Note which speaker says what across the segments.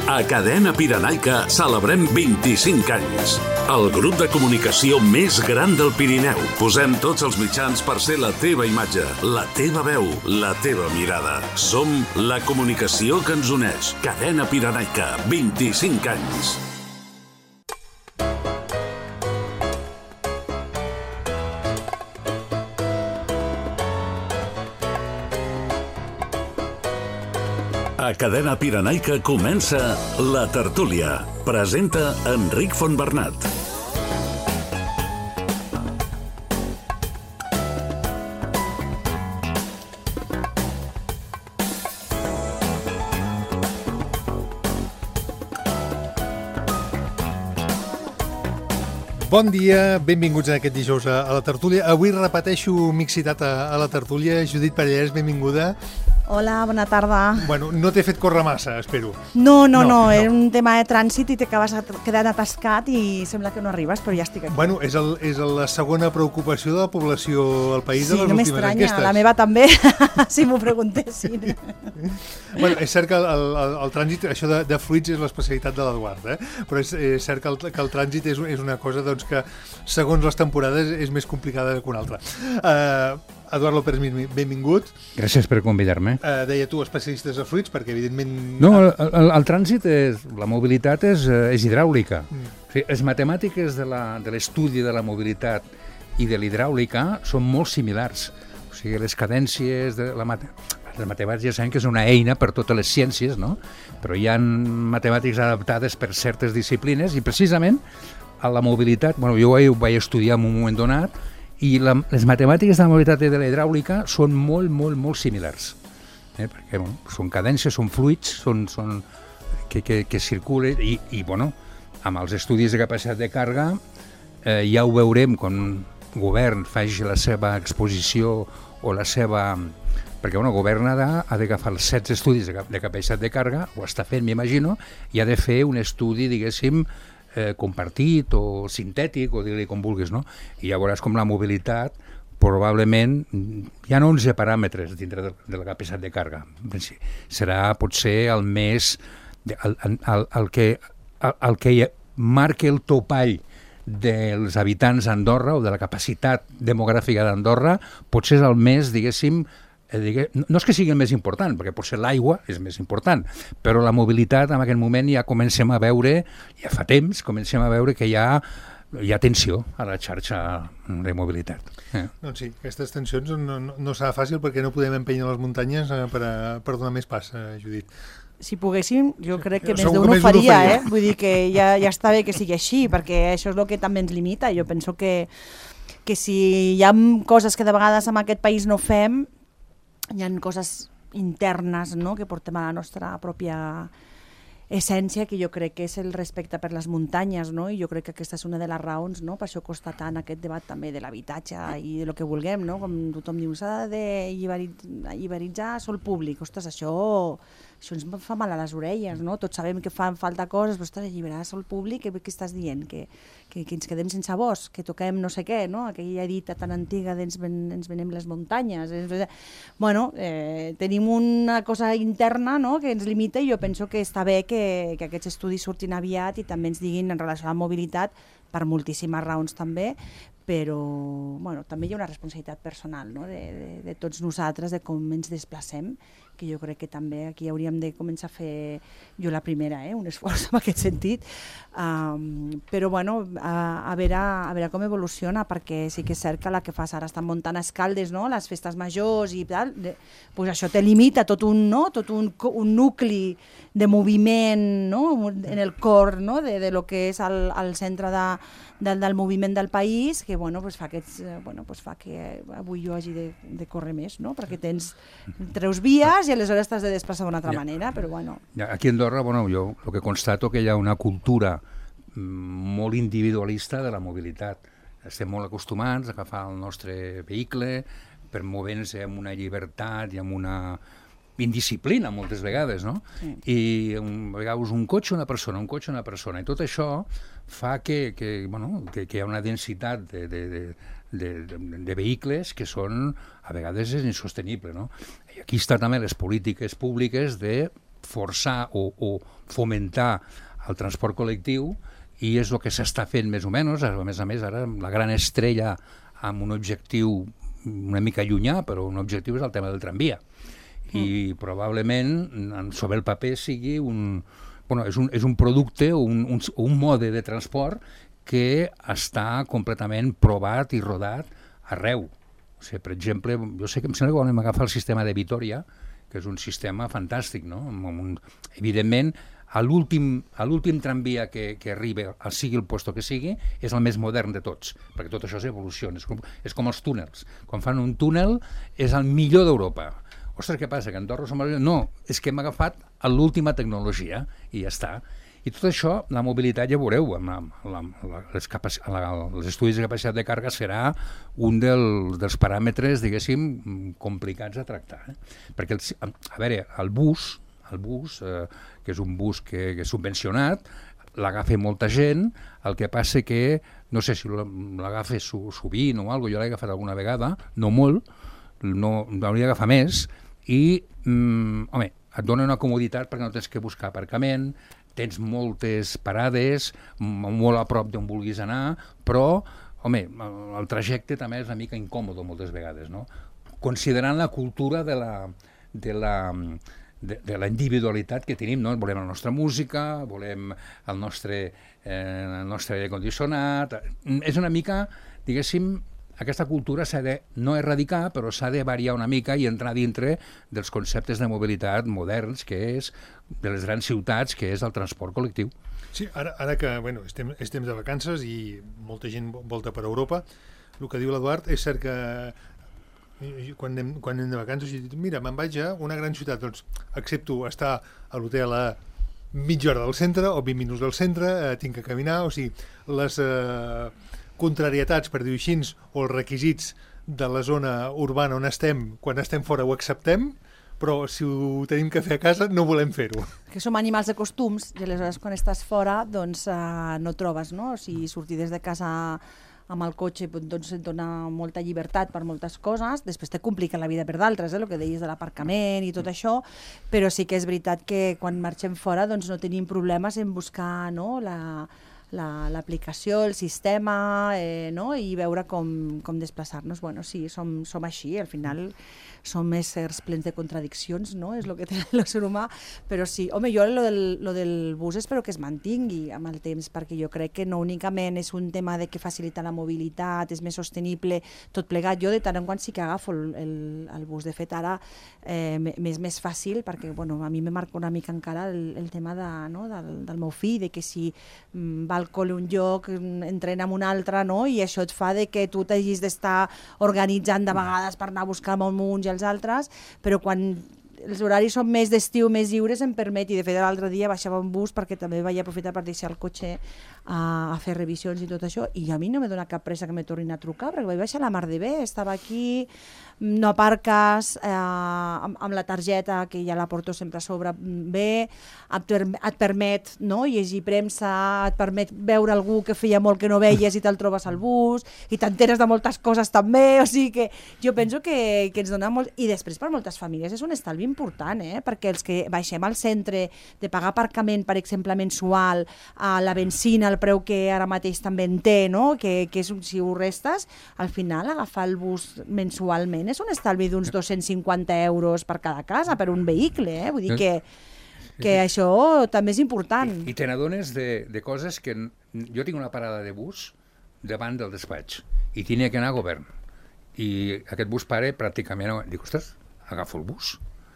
Speaker 1: A Cadena Pirenaica celebrem 25 anys. El grup de comunicació més gran del Pirineu. Posem tots els mitjans per ser la teva imatge, la teva veu, la teva mirada. Som la comunicació que ens uneix. Cadena Pirenaica, 25 anys. A Cadena Pirenaica comença La Tertúlia. Presenta Enric Fontbernat.
Speaker 2: Bon dia, benvinguts en aquest dijous a La Tertúlia. Avui repeteixo mixitat a La Tertúlia. Judit Parellès, benvinguda.
Speaker 3: Hola, bona tarda.
Speaker 2: Bueno, no t'he fet córrer massa, espero.
Speaker 3: No, era un tema de trànsit i t'acabes quedant atascat i sembla que no arribes, però ja estic aquí.
Speaker 2: Bueno, és la segona preocupació de la població al país de les últimes enquestes. Sí, no m'estranya,
Speaker 3: la meva també, si m'ho preguntessin.
Speaker 2: Bueno, és cert que el trànsit, això de fluids és l'especialitat de l'Eduard, però és cert que el trànsit és una cosa doncs, que segons les temporades és més complicada que una altra. Eduard López, benvingut.
Speaker 4: Gràcies per convidar-me.
Speaker 2: Deia tu, especialistes de fluids, perquè evidentment...
Speaker 4: No, el trànsit, la mobilitat és hidràulica. O sigui, les matemàtiques de l'estudi de la mobilitat i de l'hidràulica són molt similars. O sigui, les cadències de les matemàtiques ja sabem que és una eina per totes les ciències, no? Però hi ha matemàtiques adaptades per certes disciplines i precisament a la mobilitat, jo ho vaig estudiar en un moment donat, i les matemàtiques de la mobilitat i de la hidràulica són molt similars. Perquè són cadències, són fluids, són que circulen i amb els estudis de capacitat de càrrega ja ho veurem quan un govern faci la seva exposició o la seva... Perquè el govern ha d'agafar els 7 estudis de capacitat de càrrega, ho està fent, m'imagino, i ha de fer un estudi, diguéssim, compartit o sintètic, o dir-li com vulguis, no? I ja veuràs com la mobilitat probablement hi ha 11 paràmetres dintre de la capacitat de càrrega. Serà potser el més el que marca el topall dels habitants d'Andorra o de la capacitat demogràfica d'Andorra, potser és el més, diguéssim, no és que sigui el més important, perquè potser l'aigua és més important, però la mobilitat en aquest moment ja comencem a veure, ja fa temps, comencem a veure que hi ha tensió a la xarxa de mobilitat.
Speaker 2: Doncs sí, aquestes tensions no serà fàcil perquè no podem empènyer les muntanyes per donar més pas, Judit.
Speaker 3: Si poguéssim, jo crec que més d'un ho faria, Vull dir que ja està bé que sigui així, perquè això és el que també ens limita. Jo penso que si hi ha coses que de vegades en aquest país no fem, hi ha coses internes, no?, que portem a la nostra pròpia essència, que jo crec que és el respecte per les muntanyes, no? I jo crec que aquesta és una de les raons, no?, per això costa tant aquest debat també de l'habitatge i de lo que vulguem, no? Com tothom diu, s'ha de iberitzar sol públic. Ostres, això ens fa mal a les orelles, no? Tots sabem que fan falta coses, però ostres, alliberar sol públic, què estàs dient? Que ens quedem sense bosc, que toquem no sé què, no? Aquella dita tan antiga de ens venem les muntanyes. Bueno, tenim una cosa interna, no?, que ens limita, i jo penso que està bé que aquests estudis surtin aviat i també ens diguin en relació a la mobilitat, per moltíssimes raons també, però també hi ha una responsabilitat personal, no?, de tots nosaltres, de com ens desplacem, que jo crec que també aquí hauríem de començar a fer, jo la primera, un esforç en aquest sentit, però a veure com evoluciona, perquè sí que és cert que la que fas ara estan muntant escaldes, no?, les festes majors i tal, doncs això te limita tot un nucli de moviment, no?, en el cor, no?, de lo que és el centre del moviment del país, que fa que avui jo hagi de córrer més, no?, perquè treus vies i aleshores t'has de desplaçar d'una altra manera, però
Speaker 4: Aquí a Andorra, jo el que constato que hi ha una cultura molt individualista de la mobilitat. Estem molt acostumats a agafar el nostre vehicle per moure-nos amb una llibertat i amb una indisciplina moltes vegades, no? Sí. I a vegades un cotxe una persona, i tot això fa que hi ha una densitat de vehicles que són, a vegades és insostenible, no? I aquí està també les polítiques públiques de forçar o fomentar el transport col·lectiu, i és el que s'està fent més o menys. A més, ara la gran estrella amb un objectiu una mica llunyà, però un objectiu és el tema del tramvia. I probablement sobre el paper sigui és un producte o un mode de transport que està completament provat i rodat arreu. O sigui, per exemple, jo sé que em sembla que vam agafar el sistema de Vitòria, que és un sistema fantàstic, no? Evidentment, a l'últim tramvia que arriba, sigui el lloc que sigui, és el més modern de tots, perquè tot això és evolució, és com els túnels. Quan fan un túnel és el millor d'Europa. Ostres, què passa, que Andorra som el millor? No, és que hem agafat l'última tecnologia i ja està. I tot això, la mobilitat, ja veureu, els estudis de capacitat de càrrega serà un dels paràmetres, diguéssim, complicats a tractar. Perquè, a veure, el bus, que és un bus que és subvencionat, l'agafa molta gent, el que passa que, no sé si l'agafa sovint o alguna cosa, jo l'he agafat alguna vegada, no molt, no l'hauria d'agafar més, i, home, et dona una comoditat perquè no tens que buscar aparcament, tens moltes parades, molt a prop d'on vulguis anar, però, home, el trajecte també és una mica incòmode moltes vegades, no? Considerant la cultura de la individualitat que tenim, no? Volem la nostra música, volem el nostre aire condicionat. És una mica, diguéssim, aquesta cultura s'ha de no erradicar, però s'ha de variar una mica i entrar dintre dels conceptes de mobilitat moderns, que és de les grans ciutats, que és el transport col·lectiu.
Speaker 2: Sí, ara que és temps de vacances i molta gent volta per Europa, el que diu l'Eduard és cert que quan anem de vacances, mira, me'n vaig a una gran ciutat, doncs accepto estar a l'hotel a mitja hora del centre o 20 minuts del centre, tinc que caminar, o sigui, les contrarietats, per dir-ho així, o els requisits de la zona urbana on estem, quan estem fora ho acceptem, però si ho tenim que fer a casa no volem fer-ho.
Speaker 3: Que som animals de costums i aleshores quan estàs fora doncs no trobes, no? Si sortir des de casa amb el cotxe doncs et dona molta llibertat per moltes coses, després te complica la vida per d'altres, el que deies de l'aparcament i tot això, però sí que és veritat que quan marxem fora doncs no tenim problemes en buscar, no, l'aplicació, el sistema, no? I veure com desplaçar-nos. Bueno, sí, som així, al final som éssers plens de contradiccions, no? És el que té l'ésser humà, però sí. Home, jo lo del bus espero que es mantingui amb el temps, perquè jo crec que no únicament és un tema de que facilita la mobilitat, és més sostenible, tot plegat. Jo de tant en quant sí que agafo el bus. De fet, ara m'és més fàcil, perquè bueno, a mi me marca una mica encara el tema del meu fill, de que si va al col·le un lloc, entrena en un altre, no? I això et fa de que tu t'hagis d'estar organitzant de vegades per anar a buscar amb uns i els altres, però quan els horaris són més d'estiu, més lliures, em permet, i de fet l'altre dia baixava un bus perquè també vaig aprofitar per deixar el cotxe a fer revisions i tot això, i a mi no me dona cap pressa que me tornin a trucar, perquè vaig baixar la mar de bé, estava aquí, no aparques, amb la targeta, que ja la porto sempre a sobre bé, et permet, no, llegir premsa, et permet veure algú que feia molt que no veies i te'l trobes al bus, i t'enteres de moltes coses també, o sigui que jo penso que ens dona molt, i després per moltes famílies és un estalvi important, perquè els que baixem al centre de pagar aparcament, per exemple, mensual, la benzina, el preu que ara mateix també en té, no? Que és, si ho restes, al final agafar el bus mensualment és un estalvi d'uns 250 euros per cada casa, per un vehicle, vull dir que això també és important.
Speaker 4: I te n'adones de coses que... Jo tinc una parada de bus davant del despatx i tenia que anar a govern. I aquest bus pare pràcticament... Dic, ostres, agafo el bus.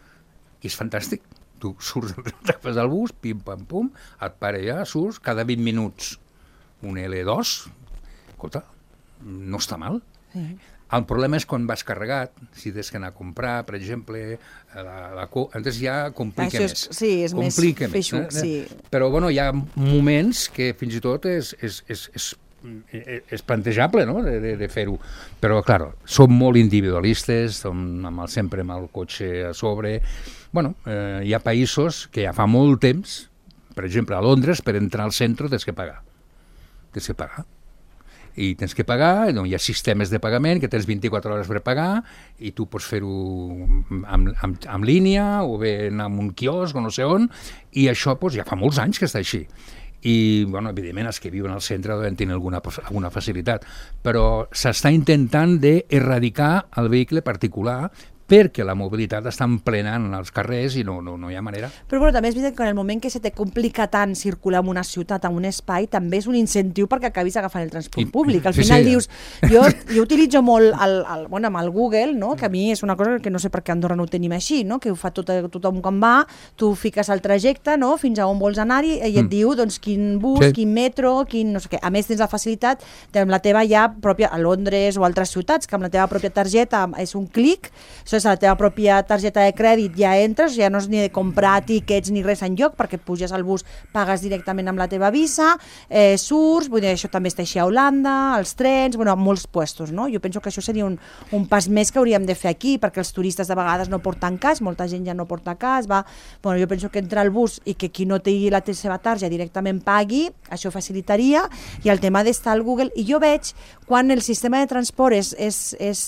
Speaker 4: I és fantàstic. Tu surts, agafes el bus, pim, pam, pum, et para allà, surts, cada 20 minuts un L2. Escolta, no està mal. Sí. El problema és quan vas carregat, si tens que anar a comprar, per exemple, antes ja complica més.
Speaker 3: Sí, és
Speaker 4: complica
Speaker 3: més feixuc, sí.
Speaker 4: Però bueno, hi ha moments que fins i tot és plantejable, no?, de fer-ho. Però, clar, som molt individualistes, som sempre amb el cotxe a sobre. Bueno, hi ha països que ja fa molt temps, per exemple, a Londres, per entrar al centre tens que pagar. i tens que pagar, doncs hi ha sistemes de pagament que tens 24 hores per pagar i tu pots fer-ho en línia o bé en un quiosc o no sé on, i això doncs, ja fa molts anys que està així. I, bueno, evidentment, els que viuen al centre deuen tenir alguna facilitat, però s'està intentant d'erradicar el vehicle particular perquè la mobilitat està emplenant els carrers i no hi ha manera.
Speaker 3: Però bueno, també és veritat que en el moment que se te complica tant circular en una ciutat, en un espai, també és un incentiu perquè acabis agafant el transport públic. Al final dius, jo utilitzo molt amb el Google, no? Que a mi és una cosa que no sé per què a Andorra no ho tenim així, no? Que ho fa tothom quan va, tu fiques el trajecte, no? Fins a on vols anar-hi i et diu doncs, quin bus, quin metro, quin no sé què. A més, tens la facilitat amb la teva ja pròpia a Londres o altres ciutats, que amb la teva pròpia targeta és un clic, a la teva pròpia targeta de crèdit ja entres, ja no és ni de comprar tiquets ni res enlloc, perquè puges al bus, pagues directament amb la teva visa, surts, vull dir, això també està així a Holanda, als trens, bueno, a molts puestos, no? Jo penso que això seria un pas més que hauríem de fer aquí, perquè els turistes de vegades no porten cas, molta gent ja no porta cas, bueno, jo penso que entrar al bus i que qui no tingui la seva targeta directament pagui, això facilitaria, i el tema d'estar al Google, i jo veig quan el sistema de transport és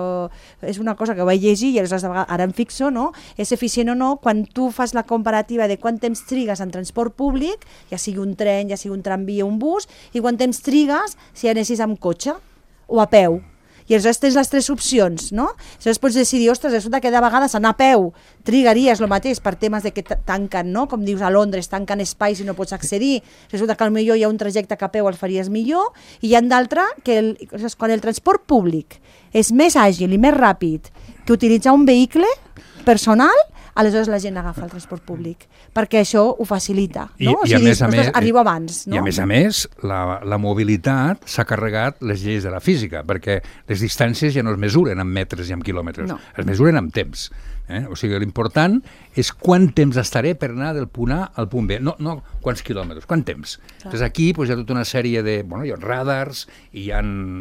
Speaker 3: una cosa que vaig llegir i ara em fixo, no? És eficient o no, quan tu fas la comparativa de quant temps trigues en transport públic, ja sigui un tren, ja sigui un tramvia o un bus, i quant temps trigues si anessis amb cotxe o a peu. I aleshores tens les tres opcions, no? Aleshores pots decidir, ostres, resulta que de vegades anar a peu trigaries el mateix per temes de que tanquen, no? Com dius, a Londres tanquen espais i no pots accedir. Resulta que potser hi ha un trajecte que a peu el faries millor, i hi ha d'altre que quan el transport públic és més àgil i més ràpid que utilitzar un vehicle personal, aleshores la gent agafa el transport públic, perquè això ho facilita, no?
Speaker 4: I a més,
Speaker 3: arribo abans, no?
Speaker 4: I a més, la mobilitat s'ha carregat les lleis de la física, perquè les distàncies ja no es mesuren en metres i en quilòmetres, es mesuren en temps. O sigui, l'important és quant temps estaré per anar del punt A al punt B, no quants quilòmetres, quant temps. Doncs aquí hi ha tota una sèrie de... hi ha radars i hi ha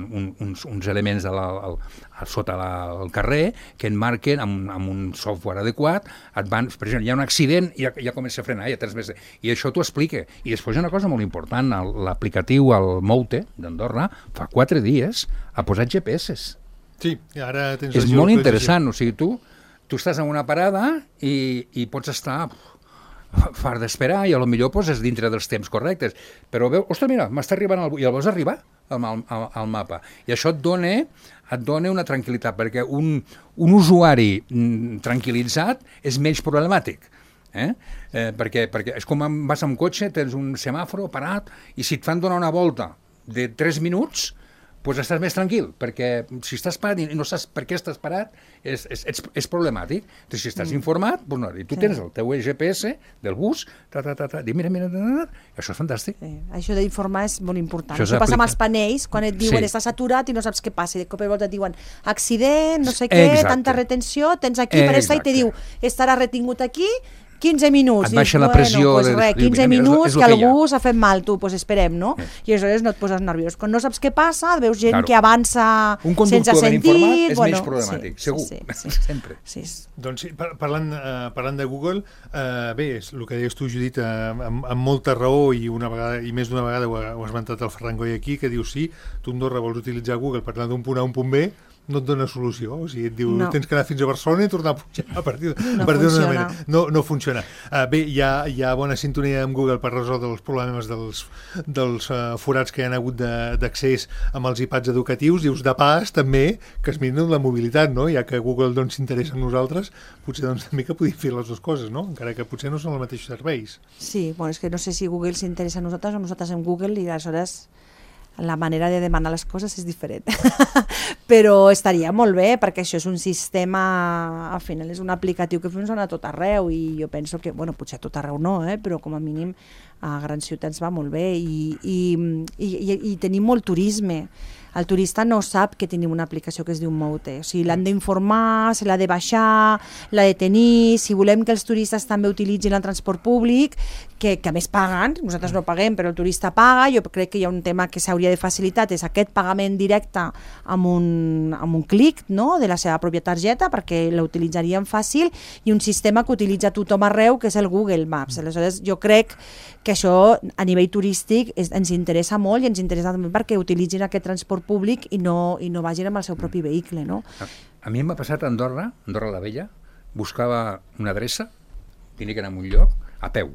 Speaker 4: uns elements sota el carrer que et marquen amb un software adequat, per exemple, hi ha un accident i ja comença a frenar, i això t'ho explica. I després hi ha una cosa molt important, l'aplicatiu, el Moute d'Andorra, fa 4 dies ha posat GPS.
Speaker 2: Sí, i ara tens...
Speaker 4: És molt interessant, o sigui, tu estàs en una parada i pots estar fart d'esperar i potser és dintre dels temps correctes. Però veu, ostres, mira, m'està arribant i el vols arribar al mapa. I això et dona una tranquil·litat, perquè un usuari tranquil·litzat és menys problemàtic. Perquè és com vas amb cotxe, tens un semàforo parat i si et fan donar una volta de 3 minuts, doncs estàs més tranquil, perquè si estàs parat i no saps per què estàs parat, és problemàtic. Doncs si estàs informat, doncs no, i tu tens el teu GPS del bus, mira, això és fantàstic.
Speaker 3: Això d'informar és molt important. Això passa amb els panells, quan et diuen estàs aturat i no saps què passa, i de cop i volta et diuen accident, no sé què, tanta retenció, tens aquí per estar i te diu estarà retingut aquí 15 minuts.
Speaker 4: Et baixa la pressió.
Speaker 3: 15 minuts que algú s'ha fet mal, tu, doncs esperem, no? I aleshores no et poses nerviós. Quan no saps què passa, veus gent que avança sense sentit...
Speaker 4: Un conductor ben informat és menys problemàtic, segur. Sempre.
Speaker 2: Doncs sí, parlant de Google, bé, és el que deies tu, Judit, amb molta raó, i una vegada, i més d'una vegada ho ha esmentat el Ferran Goy aquí, que diu, sí, tu Andorra vols utilitzar Google per anar d'un punt A a un punt B, no et dona solució, o sigui, et diu tens que anar fins a Barcelona i tornar a pujar a partir d'una manera. No funciona. Bé, hi ha bona sintonia amb Google per resoldre els problemes dels forats que hi ha hagut d'accés amb els iPads educatius, i us de pas també que es miren la mobilitat, no? Ja que Google s'interessa en nosaltres, potser també que podíem fer les dues coses, no? Encara que potser no són els mateixos serveis.
Speaker 3: Sí, bueno, és que no sé si Google s'interessa en nosaltres o nosaltres en Google, i aleshores la manera de demanar les coses és diferent. Però estaria molt bé, perquè això és un sistema, al final és un aplicatiu que funciona a tot arreu, i jo penso que, bueno, potser a tot arreu no, però com a mínim a grans ciutats va molt bé, i tenim molt turisme. El turista no sap que tenim una aplicació que es diu Moute, o sigui, l'han d'informar, se l'ha de baixar, l'ha de tenir, si volem que els turistes també utilitzin el transport públic, que a més paguen, nosaltres no paguem, però el turista paga, jo crec que hi ha un tema que s'hauria havia de facilitar és aquest pagament directe amb un clic, no?, de la seva pròpia targeta, perquè l'utilitzaríem fàcil, i un sistema que utilitza tothom arreu, que és el Google Maps. Aleshores, jo crec que això a nivell turístic ens interessa molt, i ens interessa també perquè utilitzin aquest transport públic i no vagin amb el seu propi vehicle, no?
Speaker 4: A mi m'ha passat a Andorra la Vella, buscava una adreça, tenia que anar a un lloc, a peu.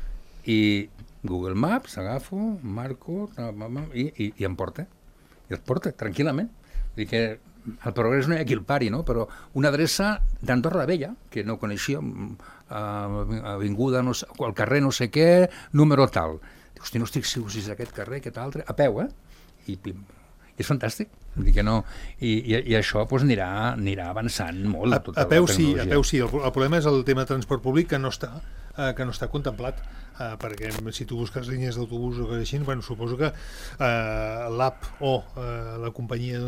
Speaker 4: I Google Maps, agafo, marco, i em porta. I et porta, tranquil·lament. Vull dir que el progrés no hi ha qui el pari, no? Però una adreça d'Andorra la Vella, que no coneixia, avinguda, no sé, al carrer no sé què, número tal. Dic, hosti, no estic segur si és aquest carrer, aquest altre, a peu, I pim. I és fantàstic. Vull dir que no... I això doncs, anirà avançant molt.
Speaker 2: A peu sí. El problema és el tema de transport públic que no està contemplat, perquè si tu busques línies d'autobús o que així, bueno, suposo que l'app o la companyia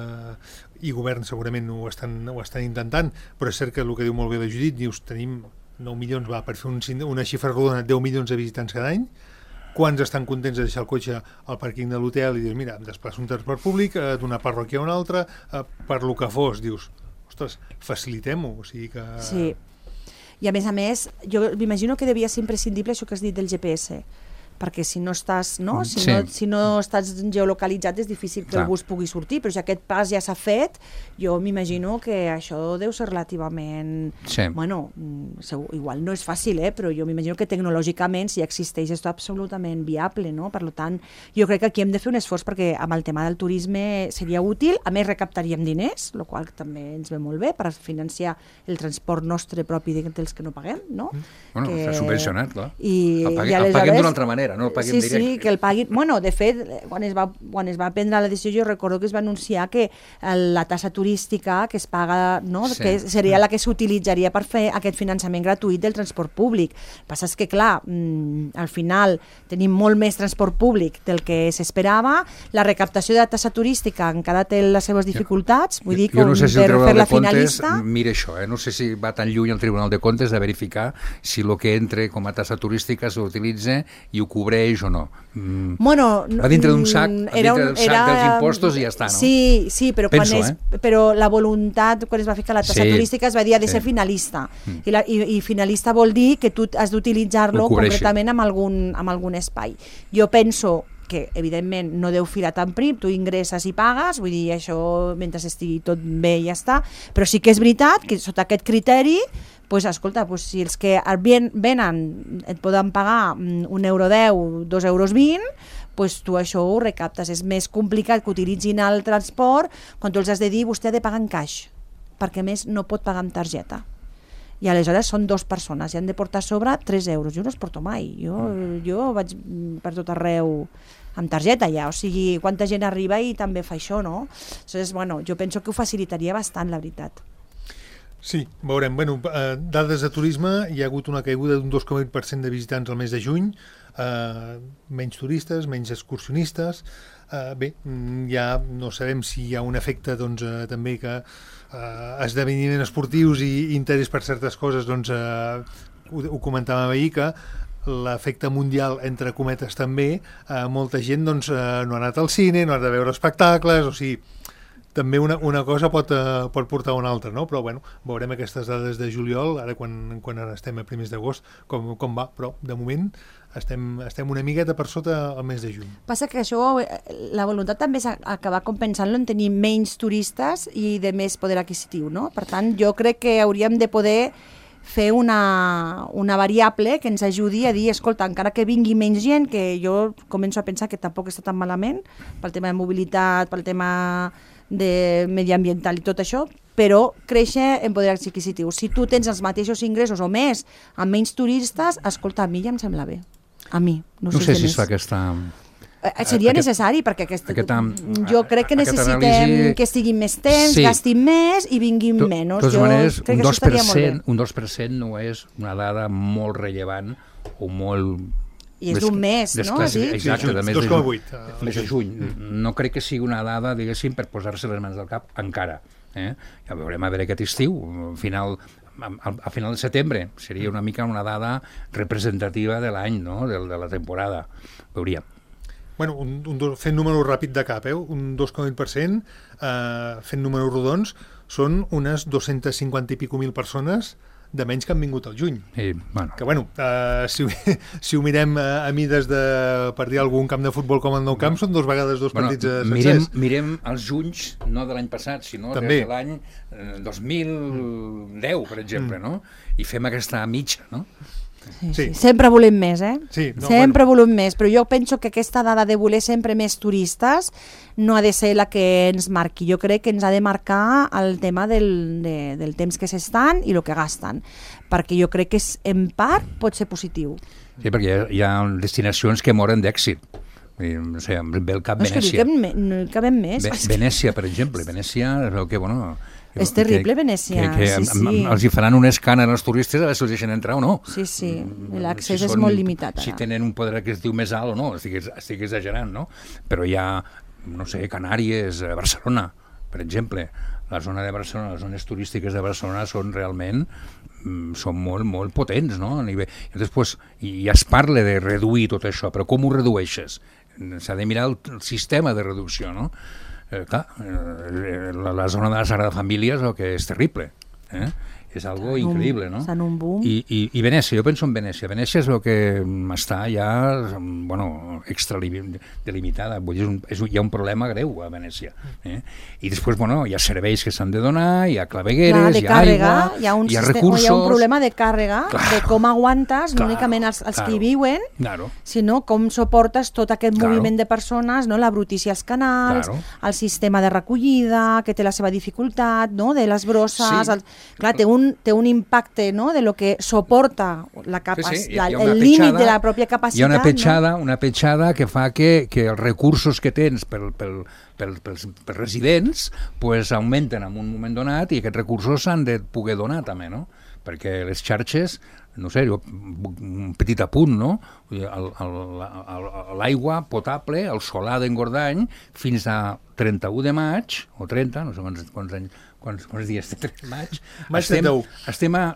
Speaker 2: i govern segurament ho estan intentant, però és cert que el que diu molt bé la Judit, dius, tenim 9 milions, per fer una xifra rodona, 10 milions de visitants cada any. Quants estan contents de deixar el cotxe al pàrquing de l'hotel i dius, mira, em desplaço un transport públic d'una parròquia a una altra, per lo que fos, dius, ostres, facilitem-ho, o sigui que...
Speaker 3: Sí, i a més, jo m'imagino que devia ser imprescindible això que has dit del GPS, perquè si no estàs, no? Si no estàs geolocalitzat és difícil que el bus pugui sortir, però si aquest pas ja s'ha fet, jo m'imagino que això deu ser relativament... Bueno, igual no és fàcil, però jo m'imagino que tecnològicament, si existeix, és absolutament viable, no? Per tant, jo crec que aquí hem de fer un esforç perquè amb el tema del turisme seria útil, a més recaptaríem diners, el qual també ens ve molt bé per financiar el transport nostre propi dels que no paguem, no?
Speaker 4: Bueno, està subvencionat, clar.
Speaker 3: El
Speaker 4: paguem d'una altra manera, no el paguem directe.
Speaker 3: Sí, que el paguin... Bueno, de fet, quan es va prendre la decisió, jo recordo que es va anunciar que la tassa turística que es paga, no?, que seria la que s'utilitzaria per fer aquest finançament gratuït del transport públic. El que passa és que, clar, al final tenim molt més transport públic del que s'esperava, la recaptació de la tassa turística encara té les seves dificultats, vull dir, com per fer la finalista...
Speaker 4: Mira això, no sé si va tan lluny el Tribunal de Comptes de verificar si el que entre com a tassa turística s'utilitza i ho cobreix o no.
Speaker 3: Bueno,
Speaker 4: va dintre d'un sac, dels impostos i ja està, no?
Speaker 3: Sí, però, però la voluntat, quan es va ficar la tassa turística, es va dir de ser finalista. I finalista vol dir que tu has d'utilitzar-lo concretament en algun espai. Jo penso que evidentment no deu filar tan prim, tu ingresses i pagues, vull dir, això mentre estigui tot bé ja està, però sí que és veritat que sota aquest criteri, pues, escolta, pues, si els que venen et poden pagar €1,10, €2,20, pues, tu això ho recaptes. És més complicat que utilitzin el transport quan tu els has de dir vostè ha de pagar en caix, perquè més no pot pagar amb targeta. I aleshores són 2 persones i han de portar a sobre €3. Jo no els porto mai. Jo vaig per tot arreu amb targeta ja, o sigui, quanta gent arriba i també fa això, no? Aleshores, bueno, jo penso que ho facilitaria bastant, la veritat.
Speaker 2: Sí, veurem. Bueno, dades de turisme, hi ha hagut una caiguda d'un 2,8% de visitants al mes de juny, menys turistes, menys excursionistes. Bé, ja no sabem si hi ha un efecte també que esdeveniments esportius i interès per certes coses, ho comentàvem ahir, que l'efecte mundial, entre cometes també, molta gent no ha anat al cine, no ha de veure espectacles, o sigui, també una cosa pot portar una altra, no? Però bueno, veurem aquestes dades de juliol, ara quan ara estem a primers d'agost, com va, però de moment estem una miqueta per sota el mes de juny.
Speaker 3: Passa que això, la voluntat també és acabar compensant-lo en tenir menys turistes i de més poder adquisitiu, no? Per tant, jo crec que hauríem de poder fer una variable que ens ajudi a dir, escolta, encara que vingui menys gent, que jo començo a pensar que tampoc està tan malament, pel tema de mobilitat, pel tema de mediambiental i tot això, però créixer en poder adquisitiu. Si tu tens els mateixos ingressos o més amb menys turistes, escolta, a mi ja em sembla bé. A mi.
Speaker 4: No sé si es fa aquesta...
Speaker 3: Seria necessari, perquè jo crec que necessitem que estiguin més temps, gastin més i vinguin menys.
Speaker 4: De totes maneres, un 2% no és una dada molt rellevant o molt...
Speaker 3: I és d'un mes, no?
Speaker 4: Exacte, de mes
Speaker 2: 2,8.
Speaker 4: Mes de juny. No crec que sigui una dada, diguéssim, per posar-se les mans al cap encara. Ja veurem a veure aquest estiu, a final de setembre. Seria una mica una dada representativa de l'any, no? De la temporada. Veuríem.
Speaker 2: Bueno, fent número ràpid de cap, un 2,8%, fent números rodons, són unes 250 i pico mil persones de menys que han vingut al juny.
Speaker 4: Bueno.
Speaker 2: Que, si ho mirem a mides per dir algun camp de futbol com el Nou Camp, són 2 vegades 2 partits sencers.
Speaker 4: Mirem els junys, no de l'any passat, sinó des de l'any 2010, per exemple, no? I fem aquesta mitja, no?
Speaker 3: Sí. Sempre volem més,
Speaker 2: Sí,
Speaker 3: sempre volem més, però jo penso que aquesta dada de voler sempre més turistes no ha de ser la que ens marqui. Jo crec que ens ha de marcar el tema del temps que s'estan i el que gasten, perquè jo crec que en part pot ser positiu.
Speaker 4: Sí, perquè hi ha destinacions que moren d'èxit. No sé, ve el cap Venècia.
Speaker 3: No hi cabem més.
Speaker 4: Venècia, per exemple. Venècia és el que, bueno...
Speaker 3: És terrible, Venècia. Sí.
Speaker 4: Els hi faran un escàner als turistes a veure si els deixen entrar o no.
Speaker 3: Sí. L'accés és molt limitat.
Speaker 4: Si tenen un poder adquisitiu més alt o no, estic exagerant, no? Però hi ha, no sé, Canàries, Barcelona, per exemple. La zona de Barcelona, les zones turístiques de Barcelona són realment molt, molt potents, no? I després ja es parla de reduir tot això, però com ho redueixes? S'ha de mirar el sistema de reducció, no? Clar, la zona de la Sagrada Família és el que és terrible, és algo increïble, no?
Speaker 3: Està en un boom.
Speaker 4: I Venècia, jo penso en Venècia. Venècia és el que està ja, extra delimitada. Vull dir, hi ha un problema greu a Venècia. I després, hi ha serveis que s'han de donar, hi ha clavegueres, hi ha aigua, hi ha recursos...
Speaker 3: Hi ha un problema de càrrega, de com aguantes, no únicament els que hi viuen, sinó com suportes tot aquest moviment de persones, la brutícia als canals, el sistema de recollida, que té la seva dificultat, de les brosses... Clar, té un impacte, de lo que soporta el límit de la pròpia capacitat.
Speaker 4: Hi ha una petjada que fa que els recursos que tens pels residents augmenten en un moment donat i aquests recursos s'han de poder donar també, no? Perquè les xarxes, no sé, un petit apunt, no? L'aigua potable, el solar d'Engordany, fins a 31 de maig, o 30, no sé quants dies de maig, estem a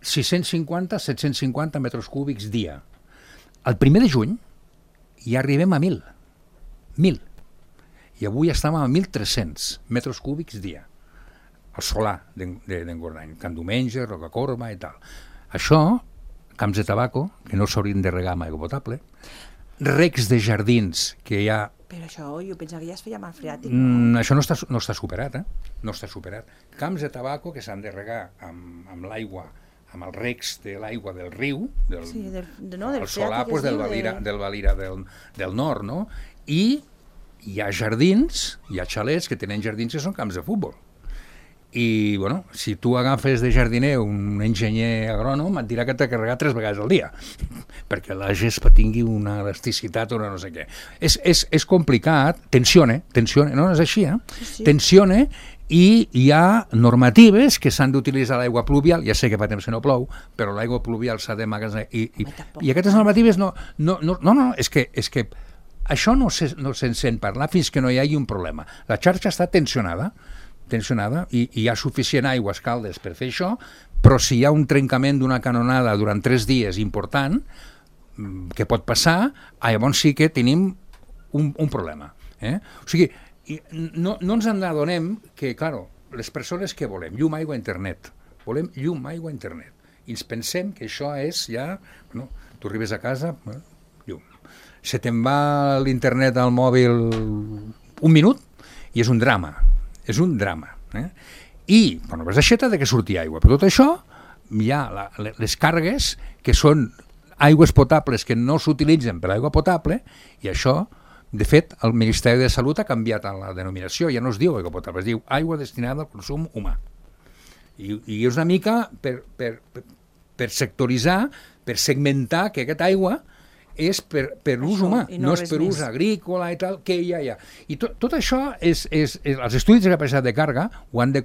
Speaker 4: 650-750 metres cúbics dia. El 1 de juny ja arribem a 1.000. I avui estem a 1.300 metres cúbics dia. El solar d'Engordany, Can Domenge, Rocacorba i tal. Això, camps de tabaco, que no s'haurien de regar amb aigua potable, recs de jardins que hi ha...
Speaker 3: Però això, jo pensava que ja es feia mal freàtic.
Speaker 4: Això no està superat, No està superat. Camps de tabaco que s'han de regar amb l'aigua, amb els recs de l'aigua del riu, del solar del Valira del Nord, no? I hi ha jardins, hi ha xalets que tenen jardins que són camps de futbol. I, si tu agafes de jardiner un enginyer agrònom, et dirà que t'ha de regar 3 vegades al dia, perquè la gespa tingui una elasticitat o no sé què. És complicat, tensione, no és així, tensione, i hi ha normatives que s'han d'utilitzar l'aigua pluvial, ja sé que fa temps que no plou, però l'aigua pluvial s'ha d'emmagatzemar, i aquestes normatives no, és que això no se'n sent parlar fins que no hi hagi un problema. La xarxa està tensionada, i hi ha suficient aigües caldes per fer això, però si hi ha un trencament d'una canonada durant 3 dies important, que pot passar, llavors sí que tenim un problema. O sigui, no ens adonem que, clar, les persones que volem llum, aigua, internet, volem llum, aigua, internet, i ens pensem que això és ja, tu arribes a casa, llum. Se te'n va l'internet al mòbil un minut i és un drama. És un drama. I, és així, ha de sortir aigua. Per tot això, hi ha les càrregues, que són aigües potables que no s'utilitzen per l'aigua potable, i això, de fet, el Ministeri de Salut ha canviat la denominació, ja no es diu aigua potable, es diu aigua destinada al consum humà. I és una mica per sectoritzar, per segmentar que aquesta aigua és per ús humà, no és per ús agrícola i tal, que ja hi ha. I tot això, els estudis de capacitat de càrrega ho han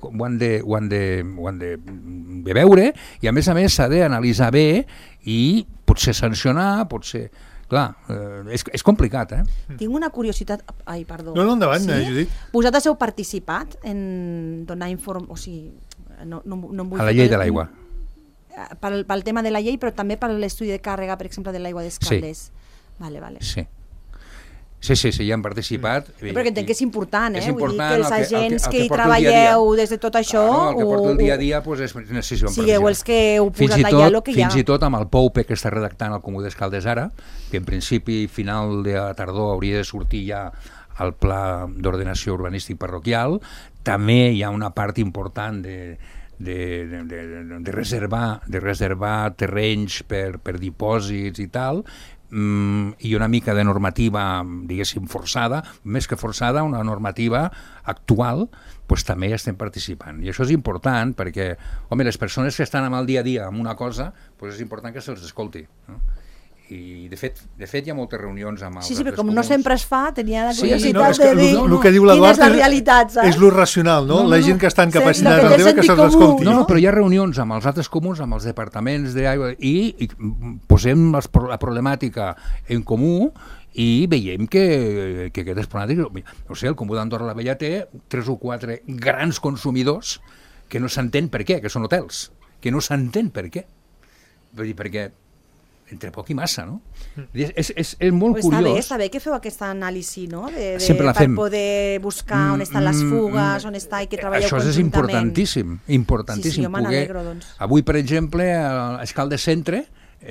Speaker 4: de veure, i a més s'ha d'analitzar bé i potser sancionar, potser... Clar, és complicat,
Speaker 3: Tinc una curiositat... Ai, perdó.
Speaker 2: No, endavant, Judit.
Speaker 3: Vosaltres heu participat en donar informe... O sigui, no em vull...
Speaker 4: A la llei de l'aigua.
Speaker 3: Pel tema de la llei, però també per l'estudi de càrrega, per exemple, de l'aigua d'Escaldes.
Speaker 4: Sí.
Speaker 3: Vale.
Speaker 4: Sí. Sí, hi han participat.
Speaker 3: Perquè entenc que és important,
Speaker 4: És
Speaker 3: Vull dir
Speaker 4: important
Speaker 3: que els
Speaker 4: el
Speaker 3: agents que hi
Speaker 4: porta el
Speaker 3: treballeu
Speaker 4: dia a dia.
Speaker 3: des de tot això...
Speaker 4: El que porta el dia a dia és necessitat.
Speaker 3: Sigueu els que heu posat allà el que hi ha.
Speaker 4: Fins i tot amb el POUPE que està redactant el Comú d'Escaldes ara, que en principi final de la tardor hauria de sortir ja el Pla d'Ordenació Urbanístic Parroquial, també hi ha una part important de reservar terrenys per dipòsits i tal, i una mica de normativa, diguéssim, forçada, més que forçada, una normativa actual, doncs també hi estem participant. I això és important perquè, home, les persones que estan amb el dia a dia amb una cosa, doncs és important que se'ls escolti, no? I de fet hi ha moltes reunions amb els
Speaker 3: Sí, però
Speaker 4: altres
Speaker 3: com no sempre es fa, tenia la
Speaker 2: és
Speaker 3: curiositat
Speaker 2: que
Speaker 3: de dir
Speaker 2: el que diu
Speaker 3: quina és la realitat, saps?
Speaker 2: És lo racional, no? La gent que està en capacitat
Speaker 3: que té
Speaker 2: relativa que
Speaker 3: sentit
Speaker 2: se'ls
Speaker 3: comú.
Speaker 2: escolti.
Speaker 4: No, però hi ha reunions amb els altres comuns, amb els departaments d'aigua, i posem la problemàtica en comú i veiem que aquestes problemàtiques... No sé, el Comú d'Andorra la Vella té 3 o 4 grans consumidors que no s'entén per què, que són hotels, que no s'entén per què. Vull dir, perquè entre poc i massa, no? És molt curiós.
Speaker 3: Està bé que feu aquesta anàlisi, no?
Speaker 4: Sempre la fem.
Speaker 3: Per poder buscar on estan les fugues, on està i que treballeu
Speaker 4: això
Speaker 3: conjuntament.
Speaker 4: Això és importantíssim.
Speaker 3: Sí, jo me n'alegro, doncs.
Speaker 4: Avui, per exemple, a Escaldes Centre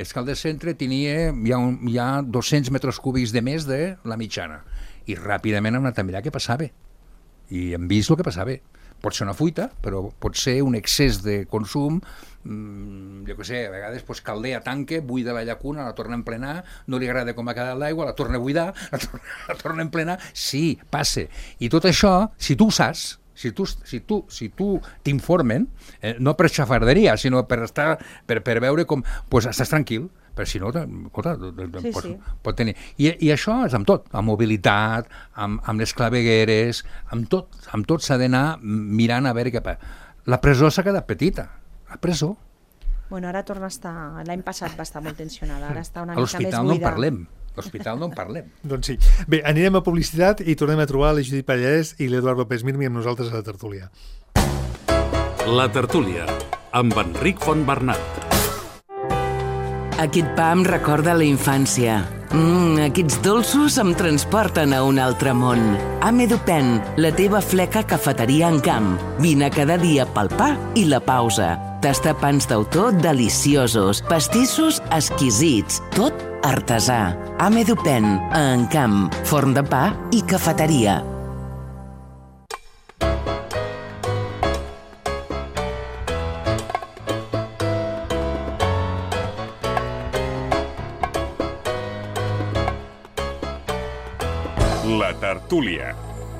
Speaker 4: hi ha 200 metres cúbics de més de la mitjana. I ràpidament hem anat a mirar què passava. I hem vist el que passava. Pot ser una fuita, però pot ser un excés de consum, jo què sé, a vegades caldea, tanque, buida la llacuna, la torna a emplenar, no li agrada com ha quedat l'aigua, la torna a buidar, la torna a emplenar, sí, passa. I tot això, si tu ho saps, si tu t'informen, no per xafarderia, sinó per veure com, doncs estàs tranquil, però si no, escolta, pot tenir... I això és amb tot, amb mobilitat, amb les clavegueres, amb tot s'ha d'anar mirant a veure què passa. La presó s'ha quedat petita, la presó.
Speaker 3: Bueno, ara torna a estar... L'any passat va estar molt tensionada, ara està una mica més buida.
Speaker 4: A l'hospital no en parlem. L'hospital no en parlem.
Speaker 2: Doncs sí. Bé, anirem a publicitat i tornem a trobar la Judit Pallarès i l'Eduard López Mirmi amb nosaltres a la tertúlia.
Speaker 1: La tertúlia, amb Enric Fontbernat.
Speaker 5: Aquest pa em recorda la infància. Aquests dolços em transporten a un altre món. Amedupen, la teva fleca cafeteria en camp. Vine cada dia pel pa i la pausa. Tastar pans d'autor deliciosos, pastissos exquisits, tot artesà. Amedupen, a Encamp, forn de pa i cafeteria.
Speaker 1: La tertúlia.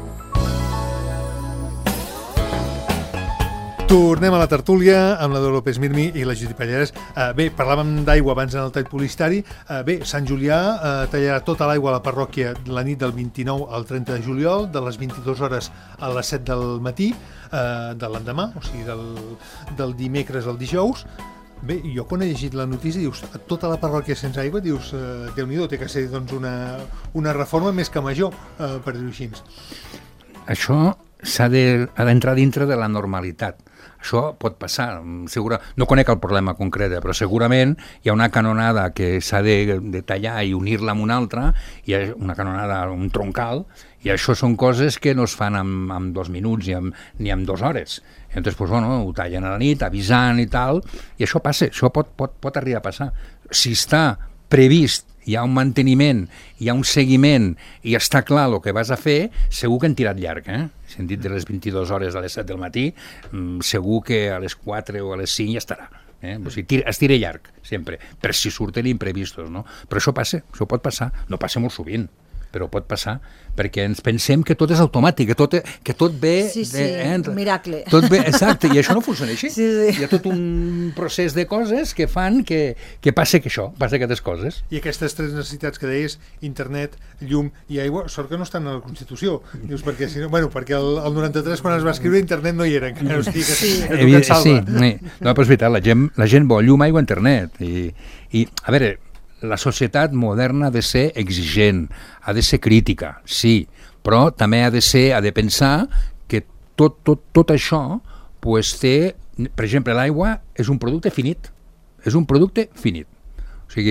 Speaker 2: Tornem a la tertúlia amb l'Eduard López Mirmi i la Judit Pallarès. Bé, parlàvem d'aigua abans en el tall publicitari. Bé, Sant Julià tallarà tota l'aigua a la parròquia la nit del 29 al 30 de juliol, de les 22 hores a les 7 del matí de l'endemà, o sigui, del dimecres al dijous. Bé, jo quan he llegit la notícia dius, tota la parròquia sense aigua, dius, Déu-n'hi-do, té que ser doncs, una reforma més que major, per dir-ho així.
Speaker 4: Això ha d'entrar dintre de la normalitat. Això pot passar, no conec el problema concret, però segurament hi ha una canonada que s'ha de tallar i unir-la amb una altra, hi ha una canonada, un troncal, i això són coses que no es fan en 2 minuts ni en 2 hores. Llavors, ho tallen a la nit, avisant i tal, i això passa, això pot arribar a passar. Si està previst, hi ha un manteniment, hi ha un seguiment i està clar el que vas a fer, segur que han tirat llarg, Si han dit de les 22 hores a les 7 del matí, segur que a les 4 o a les 5 ja estarà. O sigui, es tira llarg, sempre, per si surten imprevistos, no? Però això passa, això pot passar, no passa molt sovint, però pot passar, perquè ens pensem que tot és automàtic, que tot ve...
Speaker 3: Sí, un miracle.
Speaker 4: Tot ve, exacte, i això no funciona així.
Speaker 3: Sí.
Speaker 4: Hi ha tot un procés de coses que fan que passi aquestes coses.
Speaker 2: I aquestes 3 necessitats que deies, internet, llum i aigua, sort que no estan a la Constitució. Dius, perquè si no, perquè el 93, quan es va escriure, internet no hi era, encara, o sigui que et salva.
Speaker 4: Sí, no, però és veritat, la gent vol llum, aigua, internet. I a veure, la societat moderna ha de ser exigent, ha de ser crítica, sí, però també ha de pensar que tot això té... Per exemple, l'aigua és un producte finit. O sigui,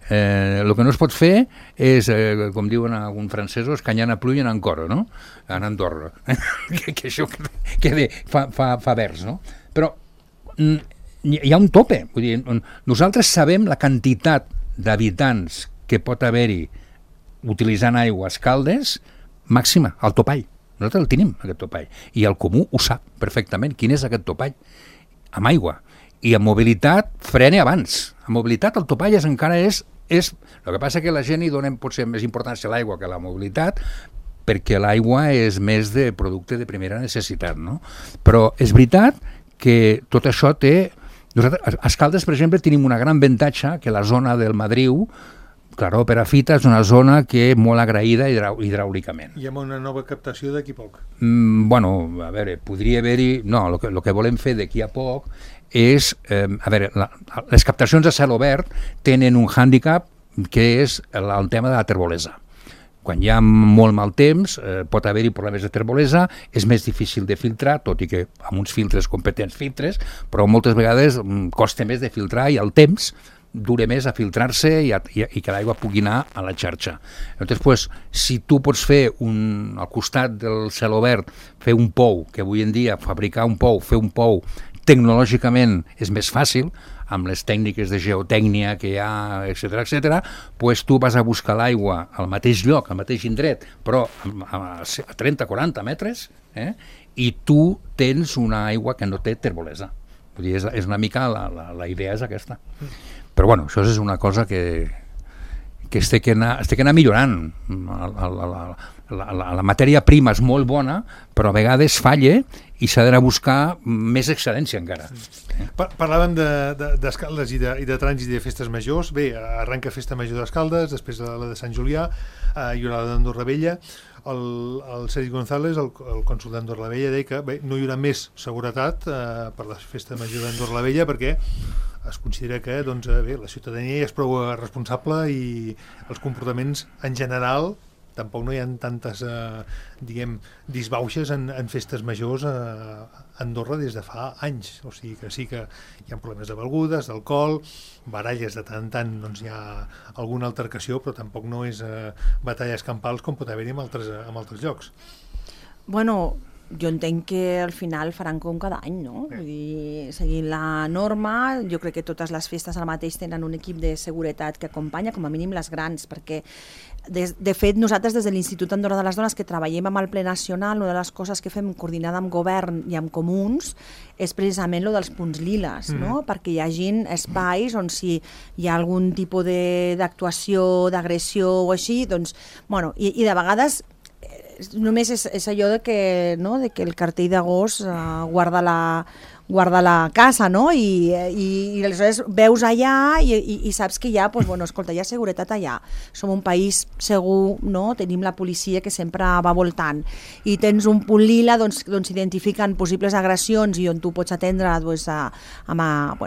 Speaker 4: El que no es pot fer és, com diuen alguns francesos, canyant a pluja en coro, no? En Andorra. que això fa vers, no? Però hi ha un tope. Vull dir, nosaltres sabem la quantitat d'habitants que pot haver-hi utilitzant aigües caldes màxima, al topall. Nosaltres el tenim, aquest topall. I el comú ho sap perfectament. Quin és aquest topall? Amb aigua. I amb mobilitat frena abans. Amb mobilitat el topall encara és... El que passa que la gent hi donem potser més importància a l'aigua que a la mobilitat, perquè l'aigua és més de producte de primera necessitat, no? Però és veritat que tot això té... Nosaltres, a Escaldes, per exemple, tenim una gran avantatge que la zona del Madriu, Claró Perafita, és una zona que és molt agraïda hidràulicament.
Speaker 2: Hi ha una nova captació d'aquí poc.
Speaker 4: Bueno, a veure, podria haver-hi... No, el que volem fer d'aquí a poc és... a veure, les captacions a cel obert tenen un hàndicap que és el tema de la terbolesa. Quan hi ha molt mal temps, pot haver-hi problemes de terbolesa, és més difícil de filtrar, tot i que amb uns filtres competents filtres, però moltes vegades costa més de filtrar i el temps dura més a filtrar-se i que l'aigua pugui anar a la xarxa. Llavors, pues, si tu pots fer al costat del cel obert, fer un pou, que avui en dia fabricar un pou, fer un pou tecnològicament és més fàcil, amb les tècniques de geotècnia que hi ha, etc., pues tu vas a buscar l'aigua al mateix lloc, al mateix indret, però a 30-40 metres, i tu tens una aigua que no té terbolesa. Vull dir, és una mica la idea és aquesta. Però bueno, això és una cosa que es té que anar millorant. La matèria prima és molt bona, però a vegades falla i s'ha d'anar a buscar més excel·lència encara.
Speaker 2: Parlàvem d'Escaldes i de trànsit i de festes majors. Bé, arrenca Festa Major d'Escaldes, després la de Sant Julià, hi haurà la d'Andorra Vella. El Sergi González, el cònsol d'Andorra la Vella, deia que bé, no hi haurà més seguretat per la Festa Major d'Andorra la Vella perquè es considera que doncs, bé, la ciutadania ja és prou responsable i els comportaments en general tampoc no hi ha tantes disbauxes en festes majors a Andorra des de fa anys. O sigui que sí que hi ha problemes de begudes, d'alcohol, baralles de tant en tant, doncs hi ha alguna altercació, però tampoc no és batalles campals com pot haver-hi en altres llocs.
Speaker 3: Bueno, jo entenc que al final faran com cada any, no? Vull dir, seguint la norma, jo crec que totes les festes al mateix tenen un equip de seguretat que acompanya, com a mínim les grans, perquè de fet nosaltres des de l'Institut Andorra de les Dones que treballem amb el ple nacional, una de les coses que fem coordinada amb govern i amb comuns és precisament lo dels punts liles, no? Perquè hi hagin espais on si hi ha algun tipus d'actuació, d'agressió o així, doncs, bueno, i de vegades només és allò de que el cartell de gos guarda la casa, no? I aleshores veus allà i saps que hi ha, doncs, bueno, escolta, hi ha seguretat allà. Som un país segur, no? Tenim la policia que sempre va voltant. I tens un punt lila, doncs identifiquen possibles agressions i on tu pots atendre doncs, a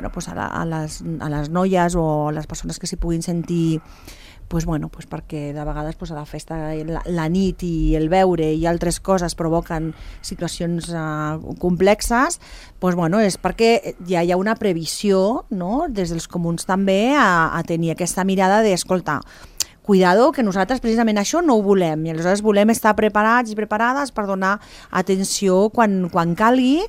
Speaker 3: les noies o a les persones que s'hi puguin sentir perquè de vegades a la festa la nit i el beure i altres coses provoquen situacions complexes, és perquè ja hi ha una previsió, no? Des dels comuns també a tenir aquesta mirada d'escolta, cuidado, que nosaltres precisament això no ho volem i aleshores volem estar preparats i preparades per donar atenció quan calgui.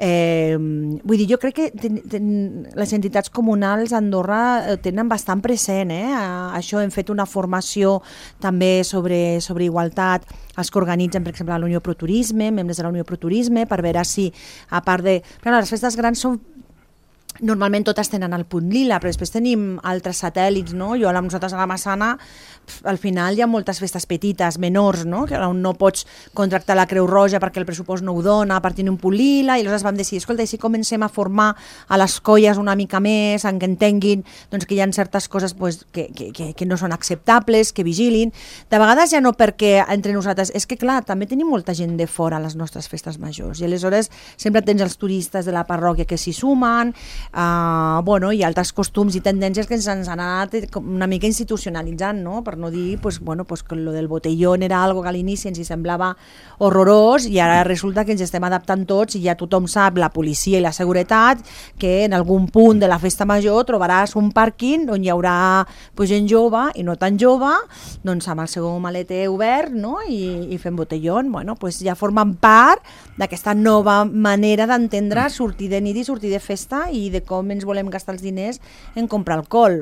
Speaker 3: Vull dir, jo crec que les entitats comunals a Andorra tenen bastant present això. Hem fet una formació també sobre igualtat els que organitzen, per exemple, l'Unió Pro Turisme, membres de la Unió Pro Turisme, per veure si, a part de... Les festes grans són normalment totes tenen el punt lila, però després tenim altres satèl·lits, no? Nosaltres a la Massana, al final hi ha moltes festes petites, menors, no? Que on no pots contractar la Creu Roja perquè el pressupost no ho dona, per tenir un punt lila, i aleshores vam decidir, escolta, i si comencem a formar a les colles una mica més, en què entenguin doncs, que hi ha certes coses que no són acceptables, que vigilin. De vegades ja no perquè entre nosaltres, és que clar, també tenim molta gent de fora a les nostres festes majors, i aleshores sempre tens els turistes de la parròquia que s'hi sumen, hi ha altres costums i tendències que ens han anat una mica institucionalitzant, no? Per no dir que lo del botellón era algo que a l'inici ens hi semblava horrorós i ara resulta que ens estem adaptant tots i ja tothom sap, la policia i la seguretat, que en algun punt de la festa major trobaràs un pàrquing on hi haurà gent jove i no tan jove, doncs amb el seu maleter obert, no? I fent botellón, ja formen part d'aquesta nova manera d'entendre sortir de nit i sortir de festa i de com ens volem gastar els diners en comprar alcohol.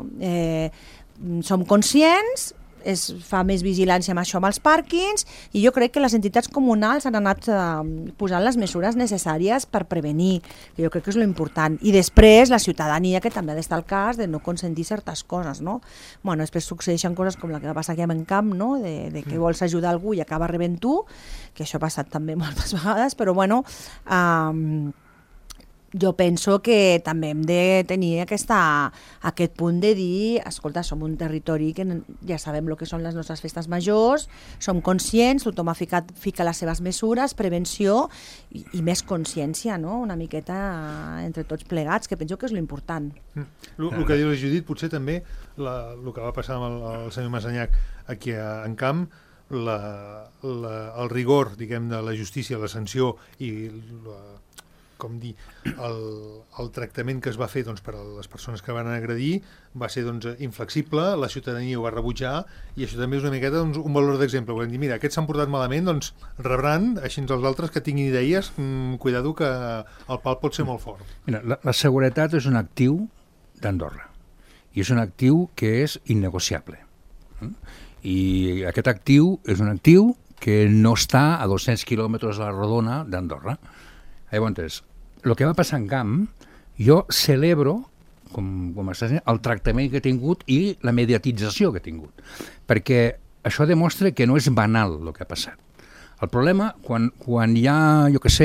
Speaker 3: Som conscients, es fa més vigilància amb això amb els pàrquings i jo crec que les entitats comunals han anat posant les mesures necessàries per prevenir, que jo crec que és l'important. I després la ciutadania, que també ha d'estar al cas de no consentir certes coses, no? Després succeeixen coses com la que va passar aquí a Encamp, no? De que vols ajudar algú i acaba rebent tu, que això ha passat també moltes vegades, però jo penso que també hem de tenir aquest punt de dir, escolta, som un territori que ja sabem el que són les nostres festes majors, som conscients, tothom fica les seves mesures, prevenció i més consciència, no? Una miqueta entre tots plegats, que penso que és l'important.
Speaker 2: El que diu la Judit, potser també el que va passar amb el senyor Massanyac aquí a Encamp, el rigor, diguem, de la justícia, la sanció i el tractament que es va fer per a les persones que van agredir va ser inflexible, la ciutadania ho va rebutjar i això també és una miqueta un valor d'exemple. Volem dir, mira, aquests s'han portat malament, doncs rebran, així els altres que tinguin idees, cuidado que el pal pot ser molt fort.
Speaker 4: Mira, la seguretat és un actiu d'Andorra i és un actiu que és innegociable. I aquest actiu és un actiu que no està a 200 quilòmetres a la rodona d'Andorra. Llavors, el que va passar en Camp, jo celebro el tractament que he tingut i la mediatització que he tingut, perquè això demostra que no és banal el que ha passat. El problema, quan hi ha, jo què sé,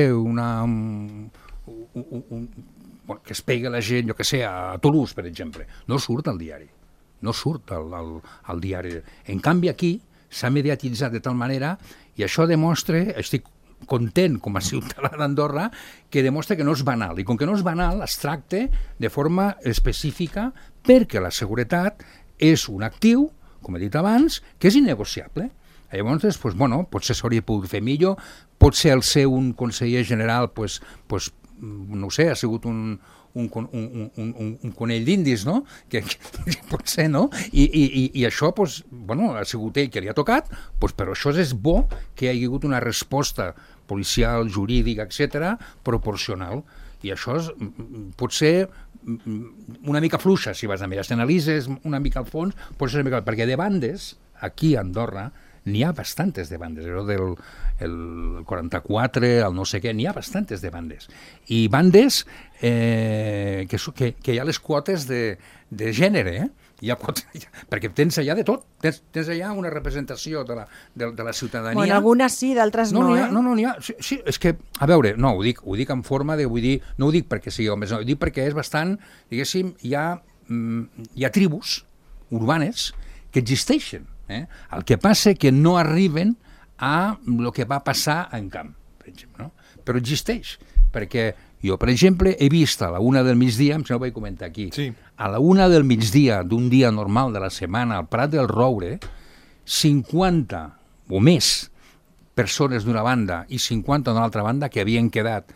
Speaker 4: que es pega la gent, jo què sé, a Toulouse, per exemple, no surt al diari, no surt al diari. En canvi, aquí s'ha mediatitzat de tal manera i això demostra, estic content com a ciutadà d'Andorra, que demostra que no és banal. I com que no és banal, es tracta de forma específica perquè la seguretat és un actiu, com he dit abans, que és innegociable. Llavors, potser s'hauria pogut fer millor, potser el ser un conseller general, no ho sé, ha sigut un conell d'indis, no? Que potser, no? I això, ha sigut ell que li ha tocat, però això és bo que hi hagi hagut una resposta policial, jurídica, etc., proporcional. I això pot ser una mica fluixa, si vas a mirar. Si analitzes una mica al fons, pot ser una mica... Perquè de bandes, aquí a Andorra, n'hi ha bastantes de bandes, del 44, el no sé què, n'hi ha bastantes de bandes. I bandes que hi ha les quotes de gènere, hi ha quotes, perquè tens allà de tot, tens allà una representació de la ciutadania.
Speaker 3: Algunes sí, d'altres no,
Speaker 4: No, n'hi ha. Sí, és que, a veure, no, ho dic en forma de, vull dir, no ho dic perquè sigui homes, no, ho dic perquè és bastant, diguéssim, hi ha tribus urbanes que existeixen. El que passa que no arriben a el que va passar en Camp, per exemple, no? Però existeix, perquè jo, per exemple, he vist a la 1 del migdia, em sembla que ho vaig comentar aquí, sí. A la 1 del migdia d'un dia normal de la setmana al Prat del Roure, 50 o més persones d'una banda i 50 d'una altra banda que havien quedat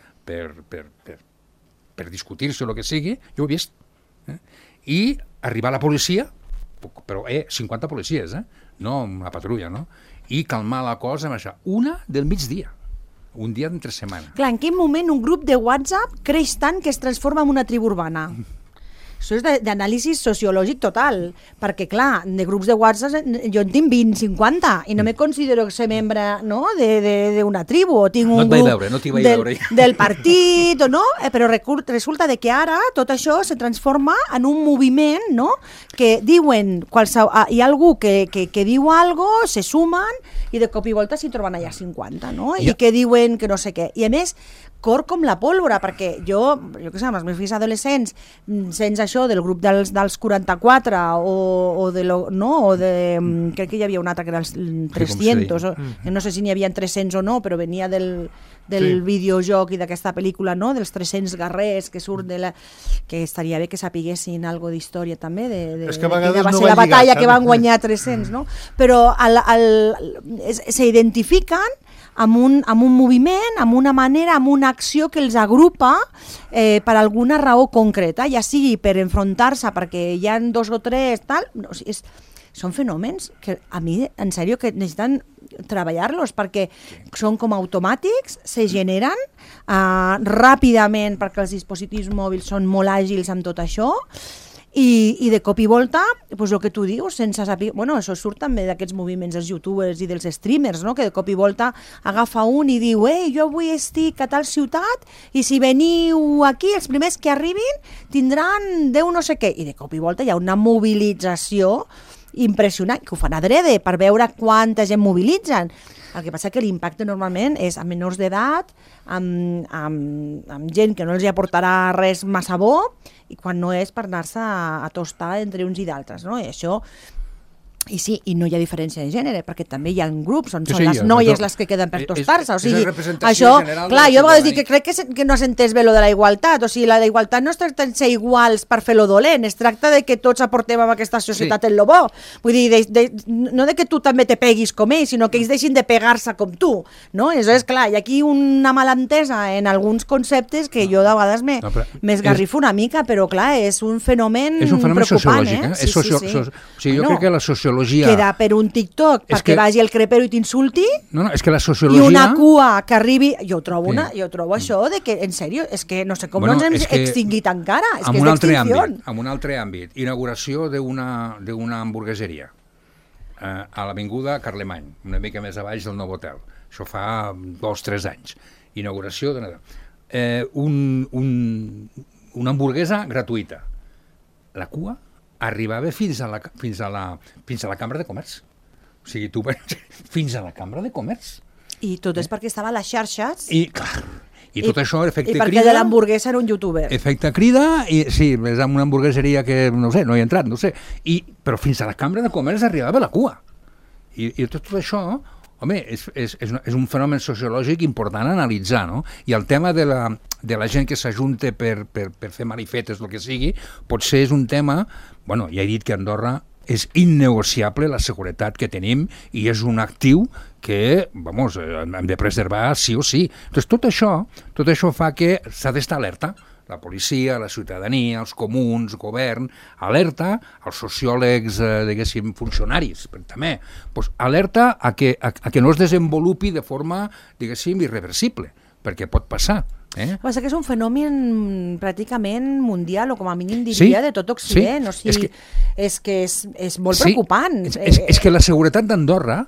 Speaker 4: per discutir-se o el que sigui, jo ho he vist. I arribar la policia, però 50 policies, no una patrulla, no? I calmar la cosa amb això. 1 del migdia, un dia d'entre setmana.
Speaker 3: Clar, en quin moment un grup de WhatsApp creix tant que es transforma en una tribu urbana? Això és d'anàlisi sociològic total, perquè clar, de grups de WhatsApp jo en tinc 20, 50 i no me considero ser membre, no, d'una tribu, o tinc un grup del partit, o no, però resulta que ara tot això se transforma en un moviment, no, que diuen, hi ha algú que diu algo, se sumen i de cop i volta s'hi troben allà 50, no, i que diuen que no sé què. I a més, cor com la pólvora, perquè jo què sé, amb els meus fills adolescents, sense això del grup dels 44 o crec que hi havia un altre que era els 300, no sé si n'hi havia 300 o no, però venia del videojoc i d'aquesta pel·lícula, no? Dels 300 guerrers que surt que estaria bé que sapiguessin alguna d'història també
Speaker 2: és que a vegades no va
Speaker 3: la batalla que van guanyar 300, no? Però s'identifiquen amb un moviment, amb una manera, amb una acció que els agrupa per alguna raó concreta, ja sigui per enfrontar-se perquè hi ha 2 o 3 tal, no, són fenòmens que a mi, en sèrio, que necessiten treballar-los perquè són com automàtics, se generen ràpidament perquè els dispositius mòbils són molt àgils amb tot això i de cop i volta, pues el que tu dius, sense saber... Bueno, això surt també d'aquests moviments dels youtubers i dels streamers, no? Que de cop i volta agafa un i diu jo avui estic a tal ciutat i si veniu aquí, els primers que arribin tindran 10 no sé què. I de cop i volta hi ha una mobilització impressionant, que ho fan adrede per veure quanta gent mobilitzen. El que passa que l'impacte normalment és a menors d'edat, amb gent que no els aportarà res massa bo, i quan no és per anar-se a tostar entre uns i d'altres, no? I això... I sí, i no hi ha diferència de gènere, perquè també hi ha grups on són les noies les que queden per tostar-se, o sigui, això, clar, jo a vegades dic que crec que no has entès bé lo de la igualtat, o sigui, la igualtat no es tracta de ser iguals per fer lo dolent, es tracta de que tots aportem a aquesta societat en lo bo, vull dir, no de que tu també te peguis com ells, sinó que ells deixin de pegar-se com tu, no? Això és clar, hi ha aquí una malentesa en alguns conceptes que jo de vegades m'esgarrifo una mica, però clar, és un fenomen preocupant,
Speaker 4: sociològic, o sigui, jo crec que la sociologia...
Speaker 3: Queda per un TikTok perquè vagi el crepero i t'insulti
Speaker 4: és que la sociologia...
Speaker 3: i una cua que arribi... Jo trobo això de que, en sèrio, és que no sé com no ens hem extingit encara, és que és d'extinció.
Speaker 4: En un altre àmbit, inauguració d'una hamburgueseria a l'avinguda Carlemany, una mica més a baix del nou hotel. Això fa 2 o 3 anys. Inauguració una hamburguesa gratuïta. La cua arribava fins a la Cambra de Comerç. O sigui, tu fins a la Cambra de Comerç.
Speaker 3: I tot és perquè estava a les xarxes.
Speaker 4: I tot això, efecte crida...
Speaker 3: I perquè de l'hamburguesa era un youtuber.
Speaker 4: Efecte crida, i sí, és amb una hamburgueseria que, no sé, no hi he entrat, no sé. Però fins a la Cambra de Comerç arribava la cua. I tot això... Home, és un fenomen sociològic important a analitzar, no? I el tema de la gent que s'ajunta per fer malifetes, el que sigui, potser és un tema... Bueno, ja he dit que a Andorra és innegociable la seguretat que tenim i és un actiu que, vamos, hem de preservar sí o sí. Entonces, tot això fa que s'ha d'estar alerta. La policia, la ciutadania, els comuns, el govern, alerta als sociòlegs, diguéssim, funcionaris, també, pues, alerta a que no es desenvolupi de forma, diguéssim, irreversible, perquè pot passar.
Speaker 3: Passa que és un fenomen pràcticament mundial, o com a mínim diria, de tot Occident. O sigui, és que és molt preocupant.
Speaker 4: És que la seguretat d'Andorra,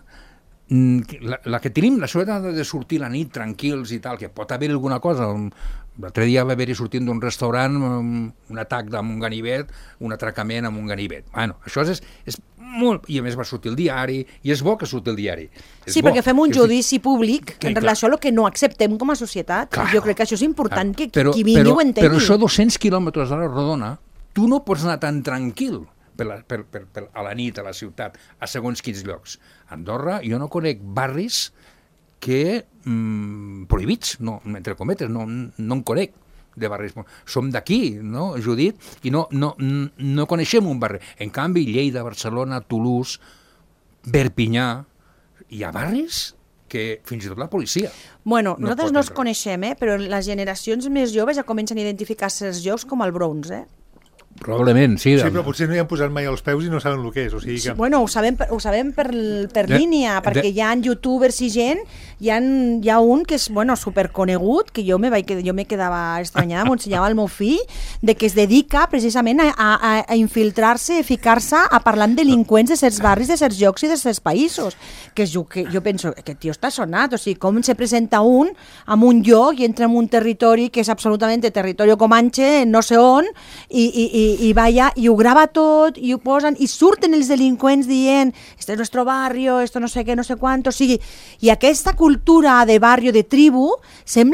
Speaker 4: la que tenim, la seguretat de sortir la nit tranquils i tal, que pot haver alguna cosa... L'altre dia va haver-hi sortint d'un restaurant un atac amb un ganivet, un atracament amb un ganivet. Bueno, això és molt... I a més va sortir el diari, i és bo que surti el diari.
Speaker 3: Sí, perquè fem un judici públic en relació a el que no acceptem com a societat. Jo crec que això és important que qui vingui ho entengui.
Speaker 4: Però això 200 quilòmetres a la rodona, tu no pots anar tan tranquil a la nit a la ciutat, a segons quins llocs. A Andorra jo no conec barris que prohibits, no, entre cometes, no en conec de barris. Som d'aquí, no, Judit, i no coneixem un barri. En canvi, Lleida, Barcelona, Toulouse, Perpinyà, hi ha barris que fins i tot la policia...
Speaker 3: Bueno, nosaltres no els coneixem, però les generacions més joves ja comencen a identificar certs llocs com el Bronx,
Speaker 4: Probablement, sí.
Speaker 2: Sí, però potser no hi han posat mai els peus i no saben el que és. O sigui que...
Speaker 3: Sí, bueno, ho sabem per línia, perquè hi ha youtubers i gent, hi ha un que és superconegut, que jo me quedava estranyada, m'ho ensenyava el meu fill, de que es dedica precisament a infiltrar-se, a ficar-se a parlar amb delinqüents de certs barris, de certs llocs i de certs països. Que jo penso, aquest tio està sonat, o sigui, com se presenta un en un lloc i entra en un territori que és absolutament territori comanche, no sé on, i va allà, i ho grava tot, i ho posen, i surten els delinqüents dient, este es nuestro barrio, esto no sé què, no sé quant, o sigui, i aquesta cultura de barrio, de tribu, sembla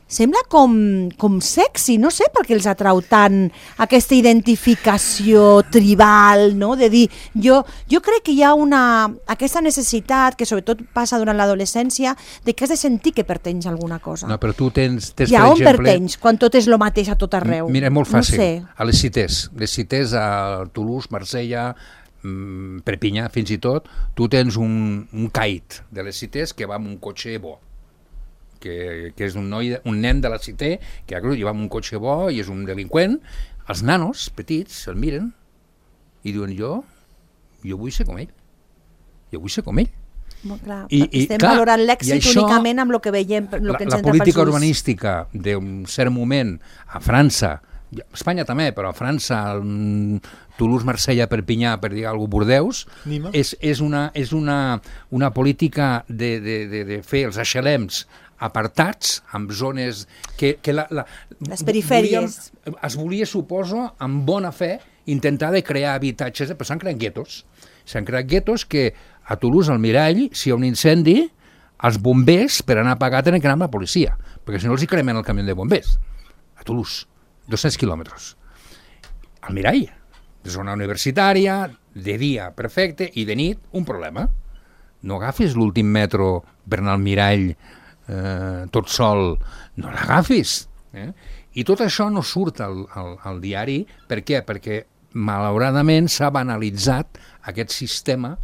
Speaker 3: sembla com sexy, no sé per què els atrau tant aquesta identificació tribal, no? De dir, jo crec que hi ha aquesta necessitat, que sobretot passa durant l'adolescència, de que has de sentir que pertanys a alguna cosa.
Speaker 4: No, però tu tens
Speaker 3: I
Speaker 4: per
Speaker 3: a on
Speaker 4: exemple...
Speaker 3: pertanys, quan tot és el mateix a tot arreu?
Speaker 4: Mira, és molt fàcil.
Speaker 3: No sé.
Speaker 4: A les cités a Toulouse, Marsella, Perpinyà, fins i tot, tu tens un kite de les cités que va amb un cotxe bo, que és un nen de la cité que va amb un cotxe bo i és un delinqüent. Els nanos petits el miren i diuen jo vull ser com ell. Jo vull ser com ell.
Speaker 3: Clar, estem valorant l'èxit únicament amb el que veiem, el que ens entra pels ulls.
Speaker 4: La política urbanística d'un cert moment a França, a Espanya també, però a França, Toulouse, Marsella, Perpinyà, per dir alguna cosa, Bordeus, és una política de fer els HLMs apartats, amb zones que
Speaker 3: les perifèries.
Speaker 4: Es volia, suposo, amb bona fe, intentar de crear habitatges, però s'han creat guetos. S'han creat guetos que a Toulouse, al Mirall, si hi ha un incendi, els bombers, per anar a pagar, tenen que anar amb la policia, perquè si no els hi cremen el camió de bombers. A Toulouse, 200 quilòmetres. Al Mirall, de zona universitària, de dia perfecte, i de nit, un problema. No agafis l'últim metro per anar al Mirall tot sol, no l'agafis. I tot això no surt al diari. Per què? Perquè malauradament s'ha banalitzat aquest sistema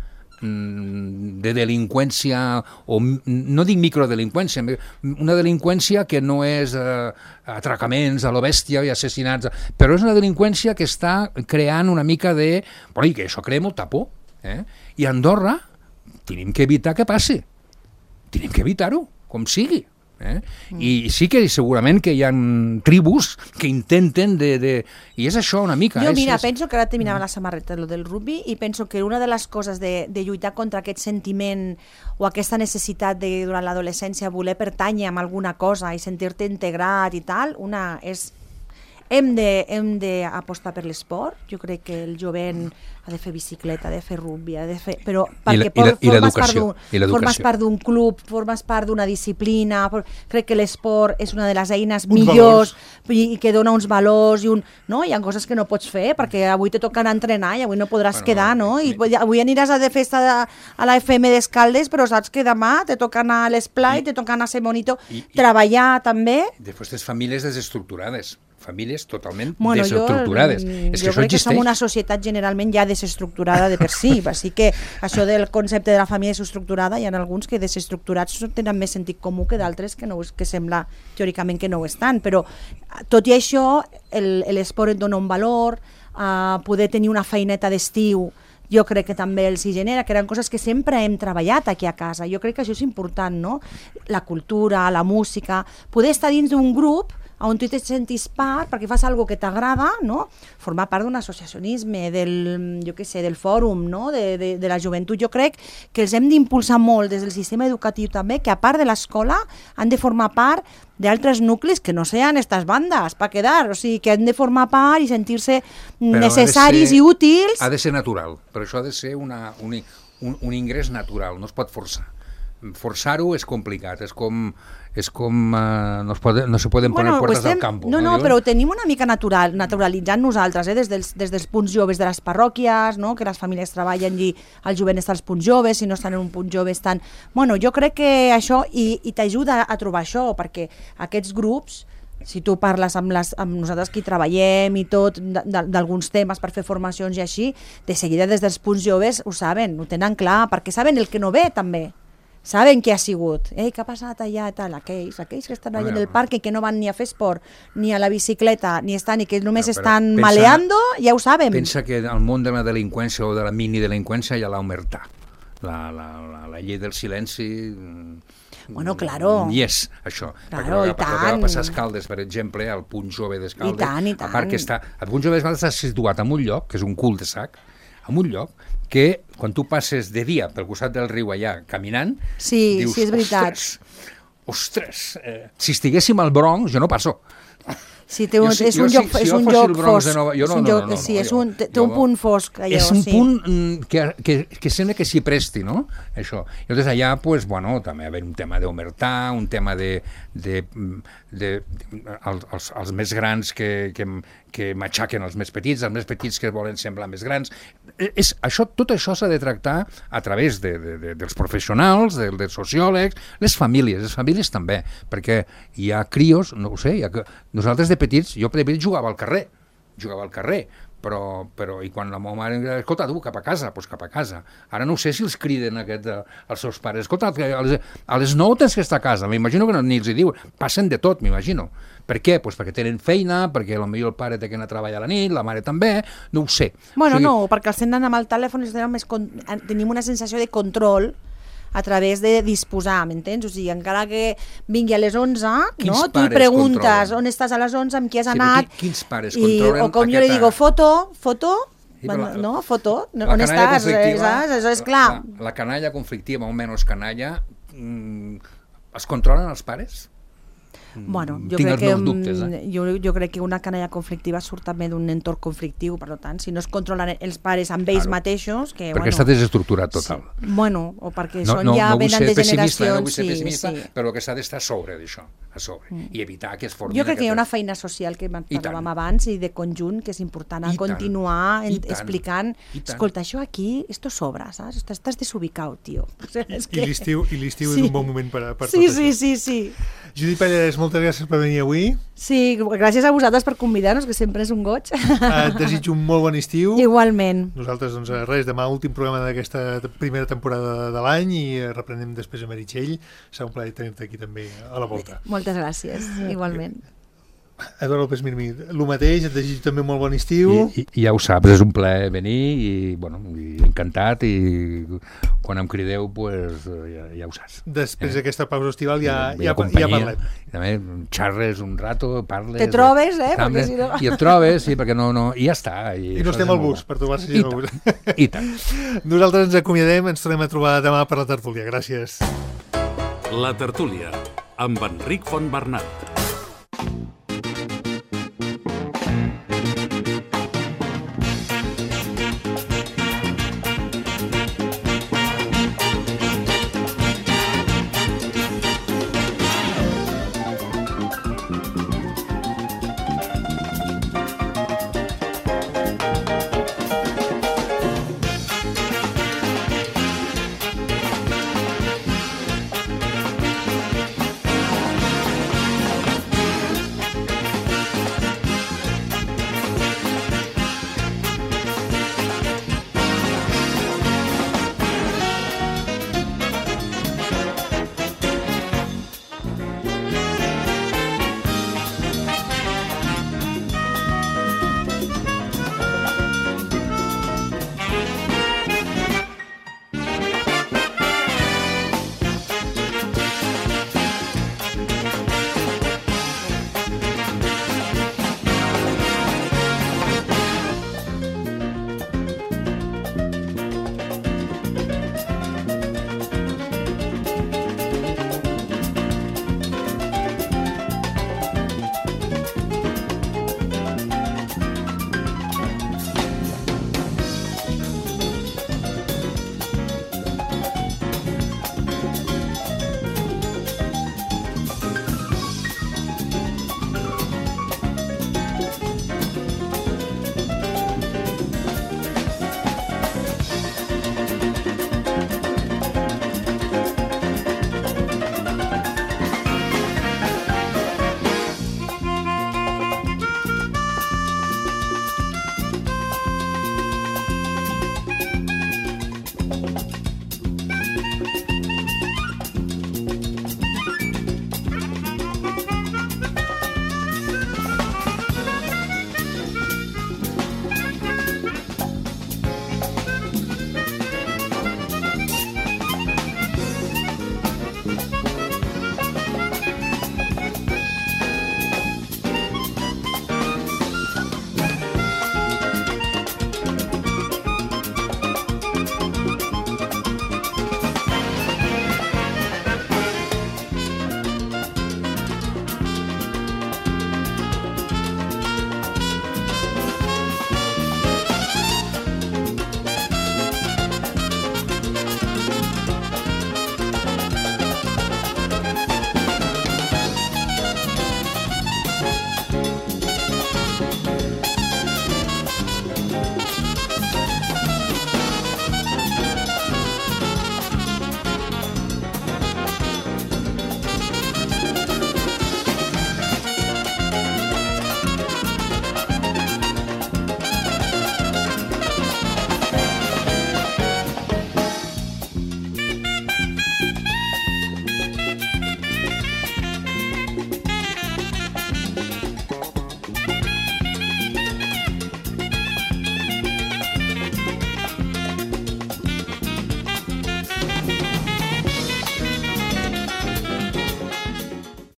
Speaker 4: de delinqüència, o no dic microdelinqüència, una delinqüència que no és atracaments a lo bèstia i assassinats, però és una delinqüència que està creant una mica de... Bueno, i que això crea molta por. I a Andorra tenim que evitar que passi. Tenim que evitar-ho, com sigui. I sí que segurament que hi ha tribus que intenten i és això una mica.
Speaker 3: Jo penso que ara terminava la samarreta del rugby i penso que una de les coses de lluitar contra aquest sentiment o aquesta necessitat de durant l'adolescència voler pertànyer a alguna cosa i sentir-te integrat i tal, una és hem d'apostar per l'esport. Jo crec que el jovent ha de fer bicicleta, ha de fer rugby, però perquè formes part d'un club, formes part d'una disciplina. Crec que l'esport és una de les eines millors i que dona uns valors no? Hi ha coses que no pots fer perquè avui te toca anar a entrenar i avui no podràs quedar, no? I avui aniràs a de festa a la FM d'Escaldes, però saps que demà te toca anar a l'esplai, te toca anar a ser monitor, treballar també.
Speaker 4: Després tens famílies desestructurades, famílies totalment desestructurades.
Speaker 3: Jo crec que som una societat generalment ja desestructurada de per si, així que això del concepte de la família desestructurada, hi ha alguns que desestructurats tenen més sentit comú que d'altres que sembla teòricament que no ho estan, però tot i això l'esport et dona un valor, poder tenir una feineta d'estiu jo crec que també els hi genera, que eren coses que sempre hem treballat aquí a casa. Jo crec que això és important, no? La cultura, la música, poder estar dins d'un grup on tu te sentis part, perquè fas alguna que t'agrada, no? Formar part d'un associacionisme, del fòrum, no? de la joventut. Jo crec que els hem d'impulsar molt des del sistema educatiu també, que a part de l'escola han de formar part d'altres nuclis que no sean estas bandes per quedar, o sigui, que han de formar part i sentir-se necessaris i útils.
Speaker 4: Ha de ser natural, però això ha de ser un ingrés natural, no es pot forçar. Forçar-ho és complicat, és com no se poden poner puertas al campo.
Speaker 3: No, però ho tenim una mica naturalitzant nosaltres, des dels punts joves de les parròquies, no? Que les famílies treballen i el jovent està als punts joves, si no estan en un punt jove estan... Bueno, jo crec que això i t'ajuda a trobar això, perquè aquests grups, si tu parles amb nosaltres que hi treballem i tot, d'alguns temes per fer formacions i així, de seguida des dels punts joves ho saben, ho tenen clar, perquè saben el que no ve també. Saben què ha sigut, què ha passat allà i tal, aquells que estan allà en el parc i que no van ni a fer esport, ni a la bicicleta, ni estan, i que només estan maleando, ja ho saben.
Speaker 4: Pensa que al món de la delinqüència o de la mini-delinqüència hi ha l'omertà, la llei del silenci...
Speaker 3: Bueno, claro.
Speaker 4: I és això.
Speaker 3: Claro, i tant.
Speaker 4: El que va passar a Escaldes, per exemple, al punt jove d'Escaldes.
Speaker 3: I tant.
Speaker 4: A part que el punt jove d'Escaldes està situat en un lloc, que és un cul de sac, en un lloc que quan tu passes de dia pel costat del riu allà caminant,
Speaker 3: dius,
Speaker 4: sí, és veritat. Ostres, si estiguéssim al Bronx jo no passo.
Speaker 3: Sí, és un lloc fosc. Sí, té un punt fosc.
Speaker 4: És un punt que sembla que s'hi presti, no? Això. I llavors allà, pues, bueno, també hi ha un tema d'omertà, un tema els més grans que matxaquen els més petits que volen semblar més grans. Tot això s'ha de tractar a través dels professionals, dels sociòlegs, les famílies també, perquè hi ha crios, no ho sé, nosaltres de petits, jo de petit jugava al carrer, però i quan la meva mare em deia, escolta, tu, cap a casa, doncs cap a casa. Ara no sé si els criden als seus pares, escolta, a les 9 tens que estar a casa, m'imagino que ni els hi diuen, passen de tot, m'imagino. Per què? Doncs perquè tenen feina, perquè potser el pare té que anar a treballar a la nit, la mare també, no ho sé.
Speaker 3: Bueno, no, perquè els tenen amb el telèfon i tenim una sensació de control a través de disposar, m'entens? O sigui, encara que vingui a les 11, no? Tu preguntes on estàs a les 11, amb qui has anat...
Speaker 4: Quins pares controlen?
Speaker 3: O com jo li digo, foto, no, foto, on estàs? Això és clar.
Speaker 4: La canalla conflictiva, o menys canalla, es controlen els pares?
Speaker 3: Bueno, jo crec que una canalla conflictiva surt també d'un entorn conflictiu, per tant, si no es controlen els pares amb ells mateixos...
Speaker 4: Perquè està desestructurat total.
Speaker 3: Bueno, o perquè ja venen de generacions...
Speaker 4: No vull ser pessimista, però que s'ha d'estar a sobre d'això, i evitar que es formi...
Speaker 3: Jo crec que hi ha una feina social que parlàvem abans i de conjunt que és important a continuar explicant, escolta, això aquí, esto sobra, saps? Estàs desubicat, tio.
Speaker 2: I l'estiu és un bon moment per tot això.
Speaker 3: Sí.
Speaker 2: Judit Pallarès, moltes gràcies per venir avui.
Speaker 3: Sí, gràcies a vosaltres per convidar-nos, que sempre és un goig.
Speaker 2: Et desitjo un molt bon estiu.
Speaker 3: Igualment.
Speaker 2: Nosaltres, doncs, res, demà últim programa d'aquesta primera temporada de l'any i reprenem després a Meritxell. Serà un plaer tenir-te aquí també a la volta.
Speaker 3: Moltes gràcies, igualment.
Speaker 2: Eduard López Mirmí, el mateix, et desitjo també molt bon estiu.
Speaker 4: I ja ho saps, és un plaer venir i encantat, i quan em crideu pues, ja ho saps.
Speaker 2: Després d'aquesta pausa estival ja parlem.
Speaker 4: També xarres un rato, parles...
Speaker 3: Te trobes,
Speaker 4: perquè si no... I et trobes, sí, perquè no... I ja està.
Speaker 2: I no estem al bus, per trobar-se gent al bus.
Speaker 4: I tant.
Speaker 2: Nosaltres ens acomiadem, ens tornem a trobar demà per la tertúlia. Gràcies.
Speaker 1: La tertúlia, amb Enric Fontbernat.